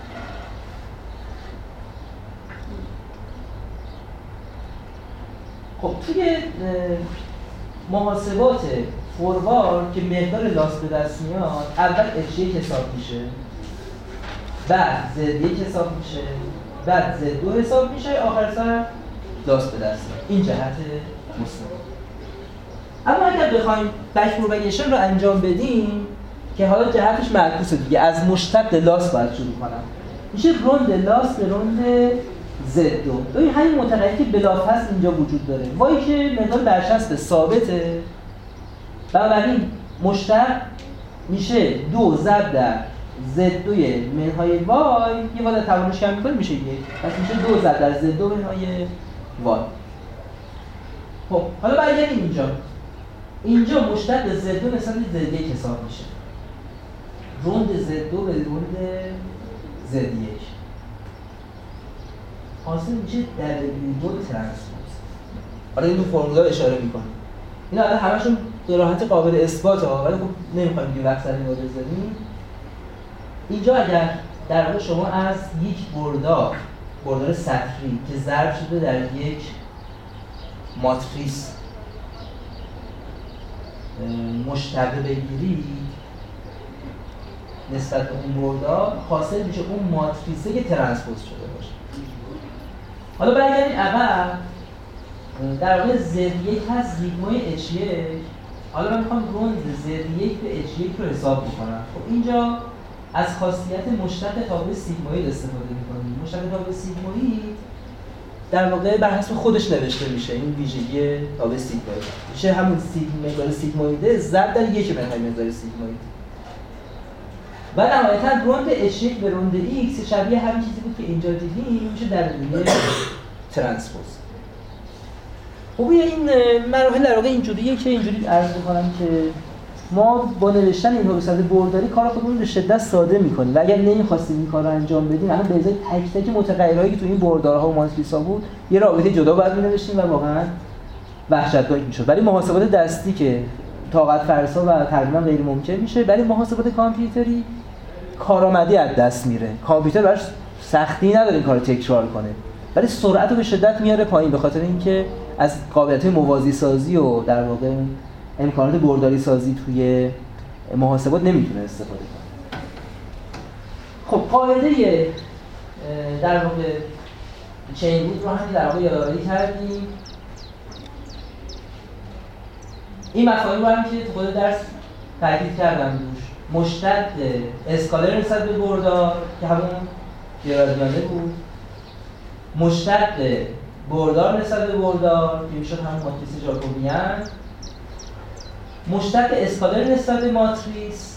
خب توی محاسبات فوروارد که مقدار لاس به دست میاد اول h1 حساب میشه بعد z1 حساب میشه بعد z2 حساب میشه آخر سر لاس به دست میاد. این جهت مستقیم. اما اگر بخوایم بک پروپاگیشن رو انجام بدیم که حالا جهتش معکوسه دیگه از مشتق لاس باید شروع کنم میشه روند لاس به روند z2. ببین همین متغیری که بلاف هست اینجا وجود داره وای که مقدار برچسب ثابته بنابراین مشتق میشه 2 ضرب در z2 منهای y یه واد توانش کم میکنه میشه 1 پس میشه 2 ضرب در z2 منهای y. خب حالا برگردیم اینجا مشتق z2 نسبت به z1 حساب میشه روند z2 به روند z1 حاصل میشه W2 ترانسپوز. حالا این دو فرمولا اشاره میکنه. اینا الان همشون به راحتی قابل اثباته ولی خب نمیخوایم دیگه وقت سر اینا بذاریم. اینجا اگر در واقع شما از یک بردار سطحی که ضرب شده در یک ماتریس مشتقه بگیرید نسبت به اون بردار، حاصل میشه اون ماتریسه که ترانسپوز شده باشه. حالا برگردیم اول، در واقع Z1 هست سیگمای H1. حالا من میخوام روند Z1 به H1 رو حساب بکنم. خب اینجا از خاصیت مشتق تابع سیگمایید استفاده میکنیم. مشتق تابع سیگمایید در واقع بر حسب خودش نوشته میشه، این ویژگی تابع سیگمایید میشه همون مقدار سیگماییده ضرب در 1 مقدار سیگمایید. و نهایتا روند H1 به روند X شبیه همین چیزی بود که اینجا دیدیم، میشه در روند ترانسپوز. خب این مراحل در واقع اینجوریه که اینجوری عرض می‌کنم که ما با نوشتن این حروف برداری کار خودمون به شدت ساده می‌کنیم و اگر نمی‌خواستیم این کار رو انجام بدیم الان به ازای تک تک متغیرهایی که تو این بردارها و ماتریس‌ها بود یه رابطه جدا باید می‌نوشتیم و واقعاً وحشتناک می‌شد. ولی محاسبات دستی که طاقت فرسا و تقریباً غیر ممکن میشه، ولی محاسبات کامپیوتری کارآمدی از دست میره. کامپیوتر براش سختی نداره این کارو تکرار کنه، ولی سرعت رو به شدت میاره پایین به خاطر اینکه از قابلیت‌های موازی سازی و در واقع امکانات برداری سازی توی محاسبات نمیتونه استفاده کنه. خب قاعده در واقع چین روت رو هم در واقع یادآوری کردیم. این مفاهیم رو هم که تو خود درس تاکید کردم روش، مشتق اسکالر نسبت به بردار که همون گرادیانه بود، مشتق بردار نسبت به بردار که میشد همون ماتریس ژاکوبیان، مشتق اسکالر نسبت به ماتریس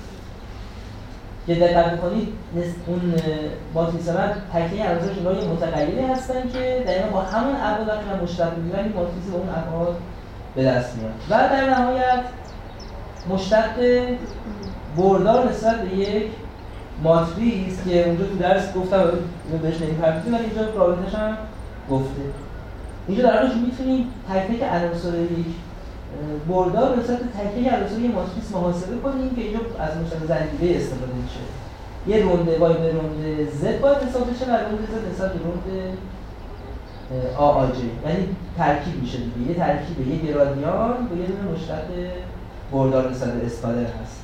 که دقت بکنید اون ماتریس ها تکیه عناصرش روی متغیری هستن که دقیقا با همون ابعاد که مشتق میگیرن این ماتریس با اون ابعاد به دست میاد. و در نهایت مشتق بردار نسبت به یک ماتریس که اونجا تو درس گفتم بهش نمی‌پردازیم ولی اینجا رابطه‌اش هم گفته. اینجا در واقع میتونیم تک تک عناصر یک بردار نسبت به تک تک عناصر یک ماتریس محاسبه کنیم که اینجا از مشتق زنجیره استفاده میشه. یه رونده وای به رونده Z باید حساب بشه و رونده Z نسبت به رونده AAJ، یعنی ترکیب میشه دیگه، یه ترکیب یه گرادیان با یه دونه مشتق بردار نسبت به اسکالر هست.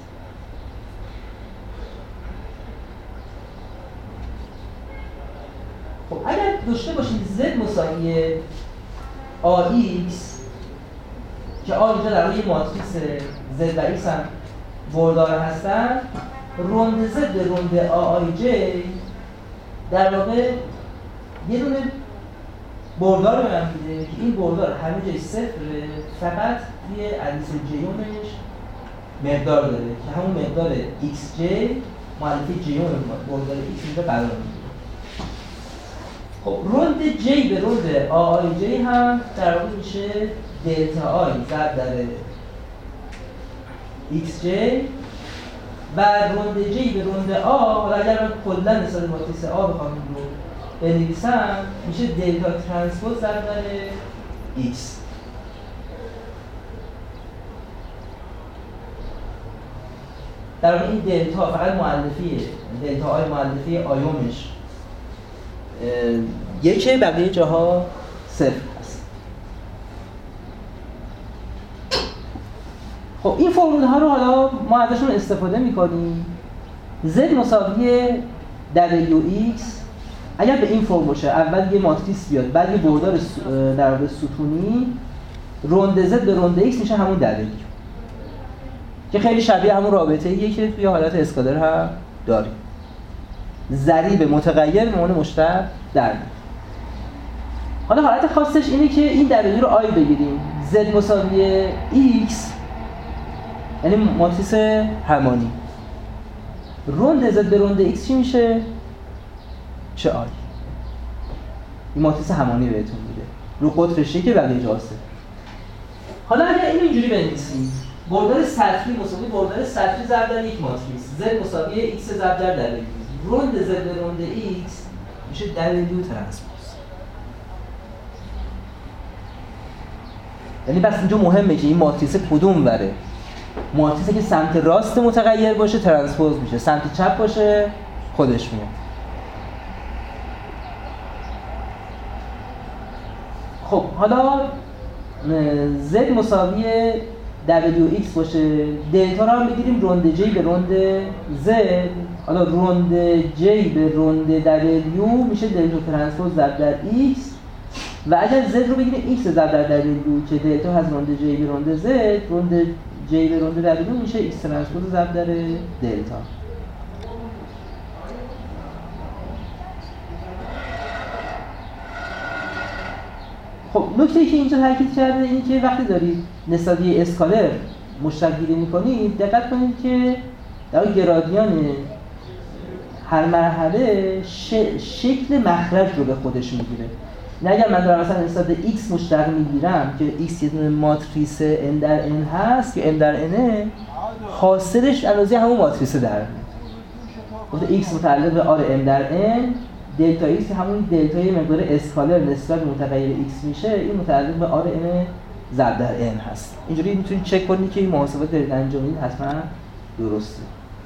خب اگر داشته باشید Z مساوی AX که A اینجا در روی ماتریس Z و X هم بردار هستن، روند Z به روند AIJ در واقع یه دونه بردار به من میده که این بردار همه جای صفره، فقط توی ادیس جیونش مقدار داره که همون مقدار XJ معلفه جیون بردار X اینجا قرار میده. خب روند J به روند AIJ هم در واقع میشه دلتا I ضرب در XJ و روند J به روند A، حالا اگر من کلا نسبت ماتریس A بخوام رو بنویسم میشه دلتا ترانسپوز ضرب در X. در واقع این دلتا فقط مؤلفیه، دلتا آی مؤلفه آیومش یکه، بقیه جاها صفر هست. خب این فرموله ها رو حالا ما ازشون استفاده میکنیم. Z مساوی WX اگر به این فرم باشه، اول یه ماتریس بیاد بعد یه بردار در واقع ستونی، روند Z به روند X میشه همون W که خیلی شبیه همون رابطه ایه که توی حالت اسکالر هم داریم. ضریب متغیر به عنوان مشتق در میاد. حالا حالت خاصش اینه که این W رو I بگیریم، Z مساوی X یعنی ماتریس همانی، روند Z به روند X چی میشه؟ چه آی. این ماتریس همانی بهتون میده رو قطرشه که بقیه جاها صفر. حالا اگر اینو اینجوری بنویسیم، بردار سطحی مساوی بردار سطحی ضرب در یک ماتریس، Z مساوی X ضرب در W، روند Z به روند X میشه W ترانسپوز. یعنی بس اینجا مهمه که این ماتریس کدوم وره. ماتریسی که سمت راست متغیر باشه ترانسپوز میشه، سمت چپ باشه خودش میاد. خب حالا Z مساوی WX باشه، دلتا رو هم بگیریم روند J به روند Z. حالا روند J به روند W میشه دلتا ترانسپوز ضرب در X و اگر Z رو بگیریم X ضرب در W که دلتا از روند J به روند Z، روند J به روند W میشه X ترانسپوز ضرب در دلتا. خب نکته‌ای که اینجا تاکید کرده اینه که وقتی دارید نسبت به اسکالر مشتق گیری می‌کنید دقت کنید که در گرادیان هر مرحله شکل مخرج رو به خودش میگیره. نه اگر من دارم مثلا نسبت به x مشتق میگیرم که x یه دونه ماتریس n در n هست که n در n حاصلش اندازه همون ماتریس در میاد. گفته x متعلق به r m در n، دلتا x همون دلتای مقدار اسکالر نسبت به متغیر x میشه، این متعلق به r m ضرب در n هست. اینجوری میتونید چک کنید که این محاسبات دارید انجام میدید حتما درسته.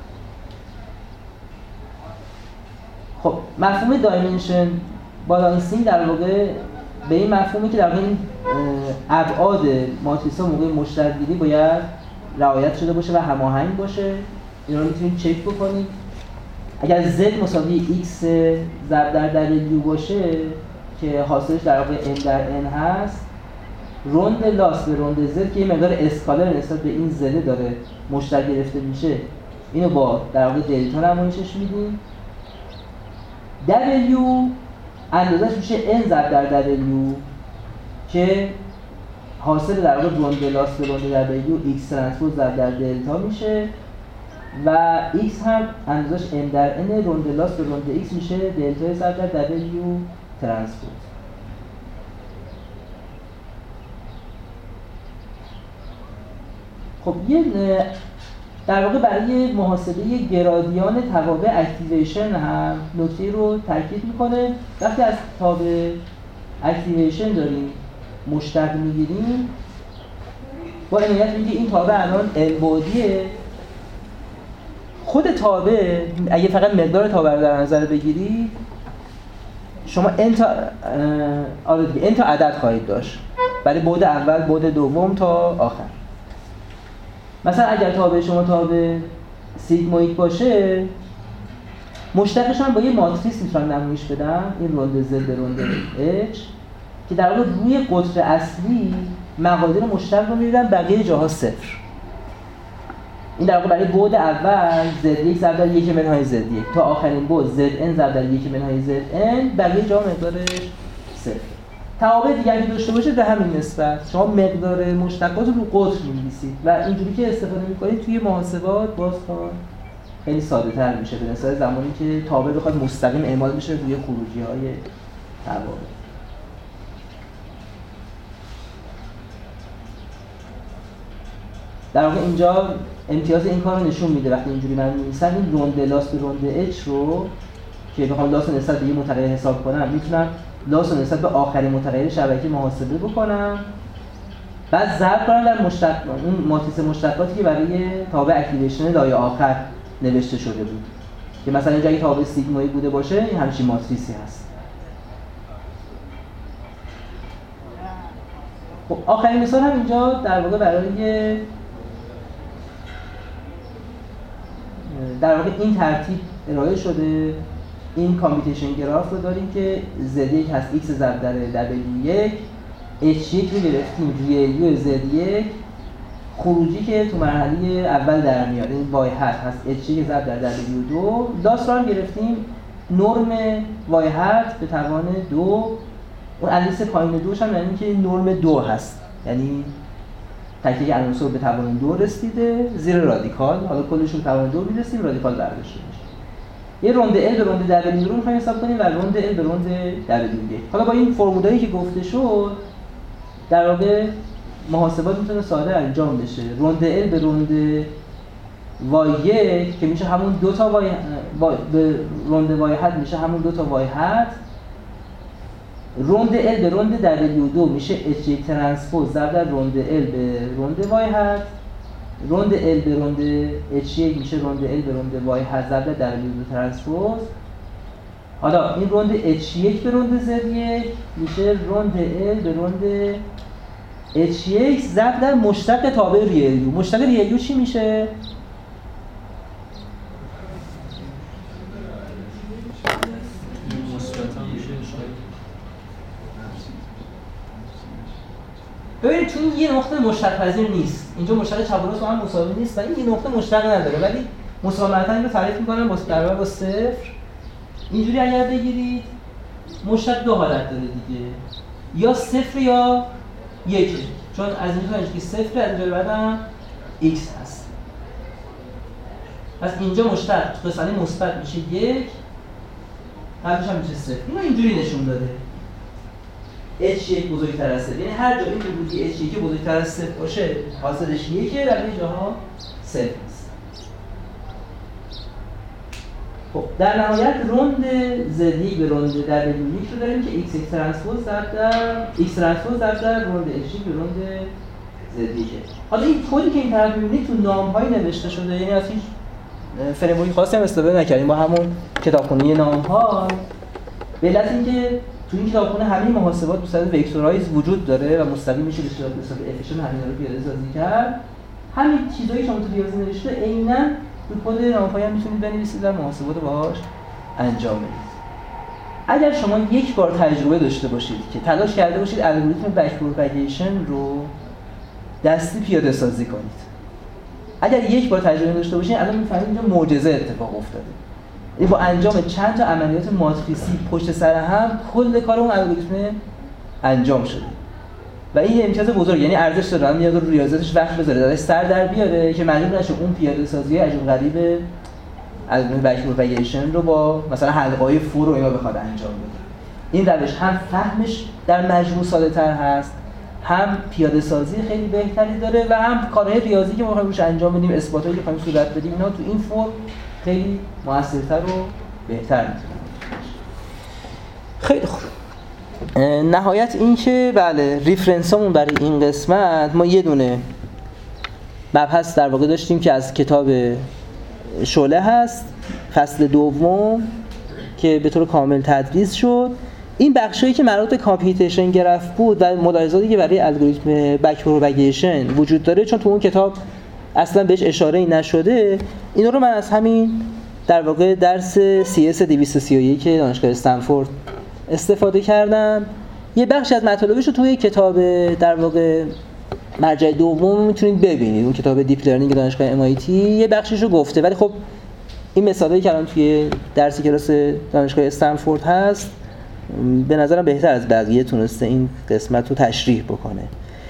خب مفهوم دایمنشن بالانسینگ در واقع به این مفهومی که در واقع این ابعاد ماتریس‌ها موقع مشتق گیری باید رعایت شده باشه و هماهنگ باشه. اینا رو میتونید چک بکنید. اگر z مساوی x ضرب در w باشه که حاصلش در واقع n در n هست، روند لاس به روند z که یه مقدار اسکالر نسبت به این z داره مشتق گرفته میشه، اینو با در واقع دلتا نمایشش میدیم. w اندازش میشه n ضرب در w که حاصل در واقع روند لاس به روند w x ترانسپوز ضرب در دلتا میشه و x هم اندازش m در n روند لاس به روند x میشه دلتا ضرب در w ترانسپوز. خب یه در واقع برای محاسبه گرادیان توابع اکتیویشن هم نکته رو تاکید میکنه. وقتی از تابع اکتیویشن داریم مشتق میگیریم با عنایت میگه این تابع الان n بعدیه. خود تابع اگه فقط مقدار تابع رو در نظر بگیرید شما n تا عدد خواهید داشت برای بعد اول، بعد دوم تا آخر. مثلا اگر تابع شما تابع سیگمویک باشه مشتقش هم با یه ماتریس میتونم نمایش بدم، این روند z به روند h که در واقع روی قطر اصلی مقادیر مشتق رو می‌بینم بقیه جاها صفر. این در واقع برای بعد اول z1 ضرب در 1 منهای z1 تا آخرین بعد zn ضرب در 1 منهای zn بقیه جاها مقدارش صفر. توابع دیگری داشته باشه به همین نسبت شما مقدار مشتقات رو قطر می‌نویسید و اینجوری که استفاده می‌کنید توی محاسبات باز خیلی ساده‌تر میشه به نسبت زمانی که تابع بخواد مستقیم اعمال بشه روی خروجی‌های توابع. در واقع اینجا امتیاز این کار رو نشون میده وقتی اینجوری من می‌نویسم این روند لاس به روند h رو که بخوام لاس رو نسبت به یه متغیر حساب کنم میتونم لاس رو نسبت به آخرین متغیر شبکه محاسبه بکنم بعد ضرب کنم در اون ماتریس مشتقاتی که برای تابع اکتیویشن لایه آخر نوشته شده بود که مثلا اینجا اگه تابع سیگمایی بوده باشه این همچین ماتریسی هست. خب آخرین مثال هم اینجا در واقع برای در واقع این ترتیب ارائه شده. این کامپیوتیشن گراف رو داریم که z1 هست x ضرب در w1 h1 رو گرفتیم روی z1 خروجی که تو مرحله اول در میاد این y هست h1 ضرب در w2 لاس رو هم گرفتیم نرم y به توان 2 اون اندازه پایین دوش هم یعنی که نرم 2 هست یعنی تک تک عناصر به توان 2 رسیده زیر رادیکال، حالا کلشون توان 2 میرسیم رادیکال برداشته میشه. یه روند L به روند W رو می‌خوایم حساب کنیم و روند L به روند W1. حالا با این فرمولایی که گفته شد در واقع محاسبات میتونه ساده انجام بشه. روند L به روند Y1 که میشه همون دو تا به روند Y میشه همون دو تا Y روند L به روند W2 میشه H1 ترانسپوز ضرب در روند L به روند Y روند L به روند H1 میشه روند L به روند Y ضرب در W2 ترانسپوز. حالا این روند H1 به روند Z1 میشه روند L به روند H1 ضرب در مشتق تابع ریل یو. مشتق ریل یو چی میشه؟ ببینید چون یه نقطه مشتق پذیر نیست، اینجا مشتق چپ و راست با هم مساوی نیست و این یه نقطه مشتق نداره، ولی مساومتا اینو تعریف می‌کنن در واقع با صفر. اینجوری اگر بگیرید مشتق دو حالت داره دیگه، یا صفر یا یک، چون از اینجا تا اینجا که صفر، از اینجا به بعدم x هست. پس اینجا مشتق قسمت مثبت میشه یک، قبلش هم میشه صفر. اینو اینجوری نشون داده. h1 بزرگتر از صفر، یعنی هر جا این بودی h1 که بزرگتر از صفر باشه حاصلش یکه، در این جاها صفر است. خب در نهایت روند Z1 به روند W1 رو داریم که x ترانسپوز ضرب در روند h1 به روند Z1. حالا این کدی که این طرف می‌بینید تو نام‌های نوشته شده، یعنی از هیچ فرم‌ورک خاصی هم استفاده نکردیم، با همون کتابخونه نام‌ها. به علت اینکه تو این کتابخونه همین محاسبات به صورت وکتورایز وجود داره و مستقیم میشه به صورت افیشن همین رو پیاده سازی کرد. همین چیزایی که شما تو ریاضی نوشته عیناً تو کد نام‌های هم میتونید بنویسید و محاسبات باهاش انجام بدید. اگر شما یک بار تجربه داشته باشید که تلاش کرده باشید الگوریتم بک پروپاگیشن رو دستی پیاده سازی کنید، اگر یک بار تجربه داشته باشید الان می‌فهمید اینجا معجزه اتفاق افتاده. با انجام چند تا عملیات ماتریسی پشت سر هم کل کار اون الگوریتم انجام شده و این امتیاز بزرگ، یعنی ارزش داره میاد رو ریاضیاتش وقت بذاره، داره سر در بیاره که مجبور نشه اون پیاده سازی عجیب غریب الگوریتم بک پروپاگیشن رو با مثلا حلقه‌های فور و اینا بخواد انجام بده. این روش هم فهمش در مجموع ساده‌تر هست، هم پیاده سازی خیلی بهتری داره و هم کارهای ریاضی که ما می‌خوایم روش انجام بدیم، اثباتایی که می‌خوایم صورت بدیم، اینا تو این فرم خیلی موثرتر و بهتر می‌تونه. خیلی خوب. نهایت این که بله ریفرنسامون برای این قسمت ما یه دونه مبحث در واقع داشتیم که از کتاب شعله هست، فصل دوم که به طور کامل تدریس شد. این بخشایی که مربوط به کامپیوتیشن گراف بود و ملاحظاتی که برای الگوریتم بک پروپاگیشن وجود داره، چون تو اون کتاب اصلا بهش اشاره‌ای نشده، اینا رو من از همین در واقع درس CS 231 که دانشگاه استنفورد استفاده کردم. یه بخشی از مطالبش رو توی کتاب در واقع مرجع دوم میتونید ببینید، اون کتاب دیپ لرنینگ دانشگاه MIT یه بخشیش رو گفته، ولی خب این مثالی که الان توی درس کلاس دانشگاه استنفورد هست به نظرم بهتر از بقیه تونسته این قسمت رو تشریح بکنه.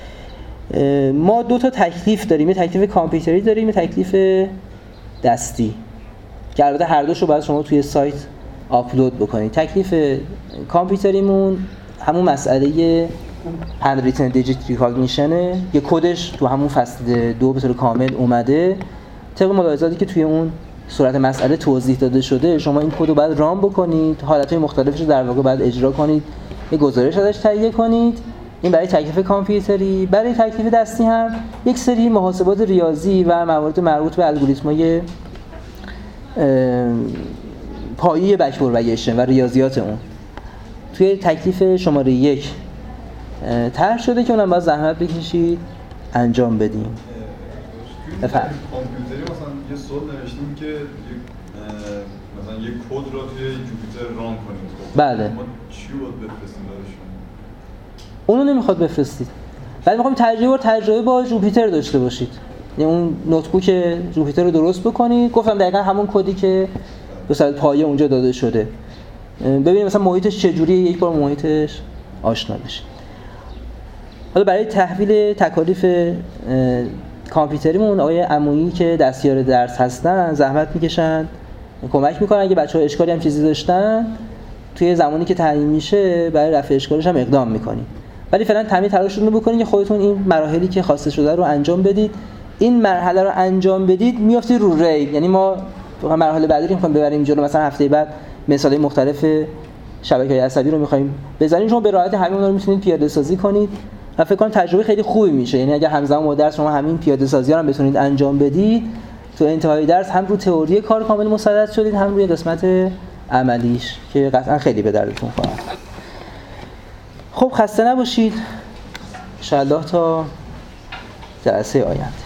ما دو تا تکلیف داریم، یه تکلیف کامپیوتری داریم، یه تکلیف دستی که البته هر دوشو باید شما توی سایت آپلود بکنید. تکلیف کامپیوتریمون همون مسئله هند ریتن دیجیت ریکگنیشنه، یه کدش تو همون فصل 2 به طور کامل اومده. طبق ملاحظاتی که توی اون صورت مسئله توضیح داده شده، شما این کد رو باید ران بکنید، حالتهای مختلفش رو در واقع باید اجرا کنید، یه گزارش ازش تهیه کنید. این برای تکلیف کامپیوتری. برای تکلیف دستی هم یک سری محاسبات ریاضی و موارد مربوط به الگوریتم‌های پایه بک پروپاگیشن و ریاضیات اون توی تکلیف شماره 1 طرح شده که اونم باید زحمت بکشید انجام بدیم. بفرمایید. کامپیوتری مثلا یه سوال نوشتیم که مثلا یه کد رو توی جوپیتر ران کنیم. بله. ما چی باید بفرستیم براشون؟ اونو نمیخواد بفرستید. ولی میخوام تجربه با جوپیتر داشته باشید. یعنی اون نوتبوک جوپیتر رو درست بکنید. گفتم دقیقاً همون کدی که به صورت پایه اونجا داده شده. ببینید مثلا محیطش چجوریه، یک بار محیطش آشنا بشید. حالا برای تحویل تکالیف کامپیوتریمون آقای عمویی که دستیار درس هستن زحمت میکشن، کمک میکنن. اگه بچه‌ها اشکالی هم چیزی داشتن توی زمانی که تعیین میشه برای رفع اشکالش هم اقدام میکنیم. ولی فعلا تمام تلاشتون رو بکنید که خودتون این مراحلی که خواسته شده رو انجام بدید. این مرحله رو انجام بدید میافتید رو ریل. یعنی ما مرحله بعدی رو می‌خوایم ببریم جلو، مثلا هفته بعد مثالای مختلف شبکه‌های عصبی رو می‌خوایم بزنیم. شما به راحتی همین رو می‌تونید پیاده سازی کنید و فکر کنم تجربه خیلی خوبی میشه. یعنی اگه همزمان با درس شما همین پیاده سازی‌ها رو بتونید انجام بدید، تو انتهای درس هم رو تئوری کار کامل مسلط شدید، هم روی قسمت عملیش که قطعا خیلی به دردتون خواهد. خب خسته نباشید. انشاءالله تا جلسه آینده.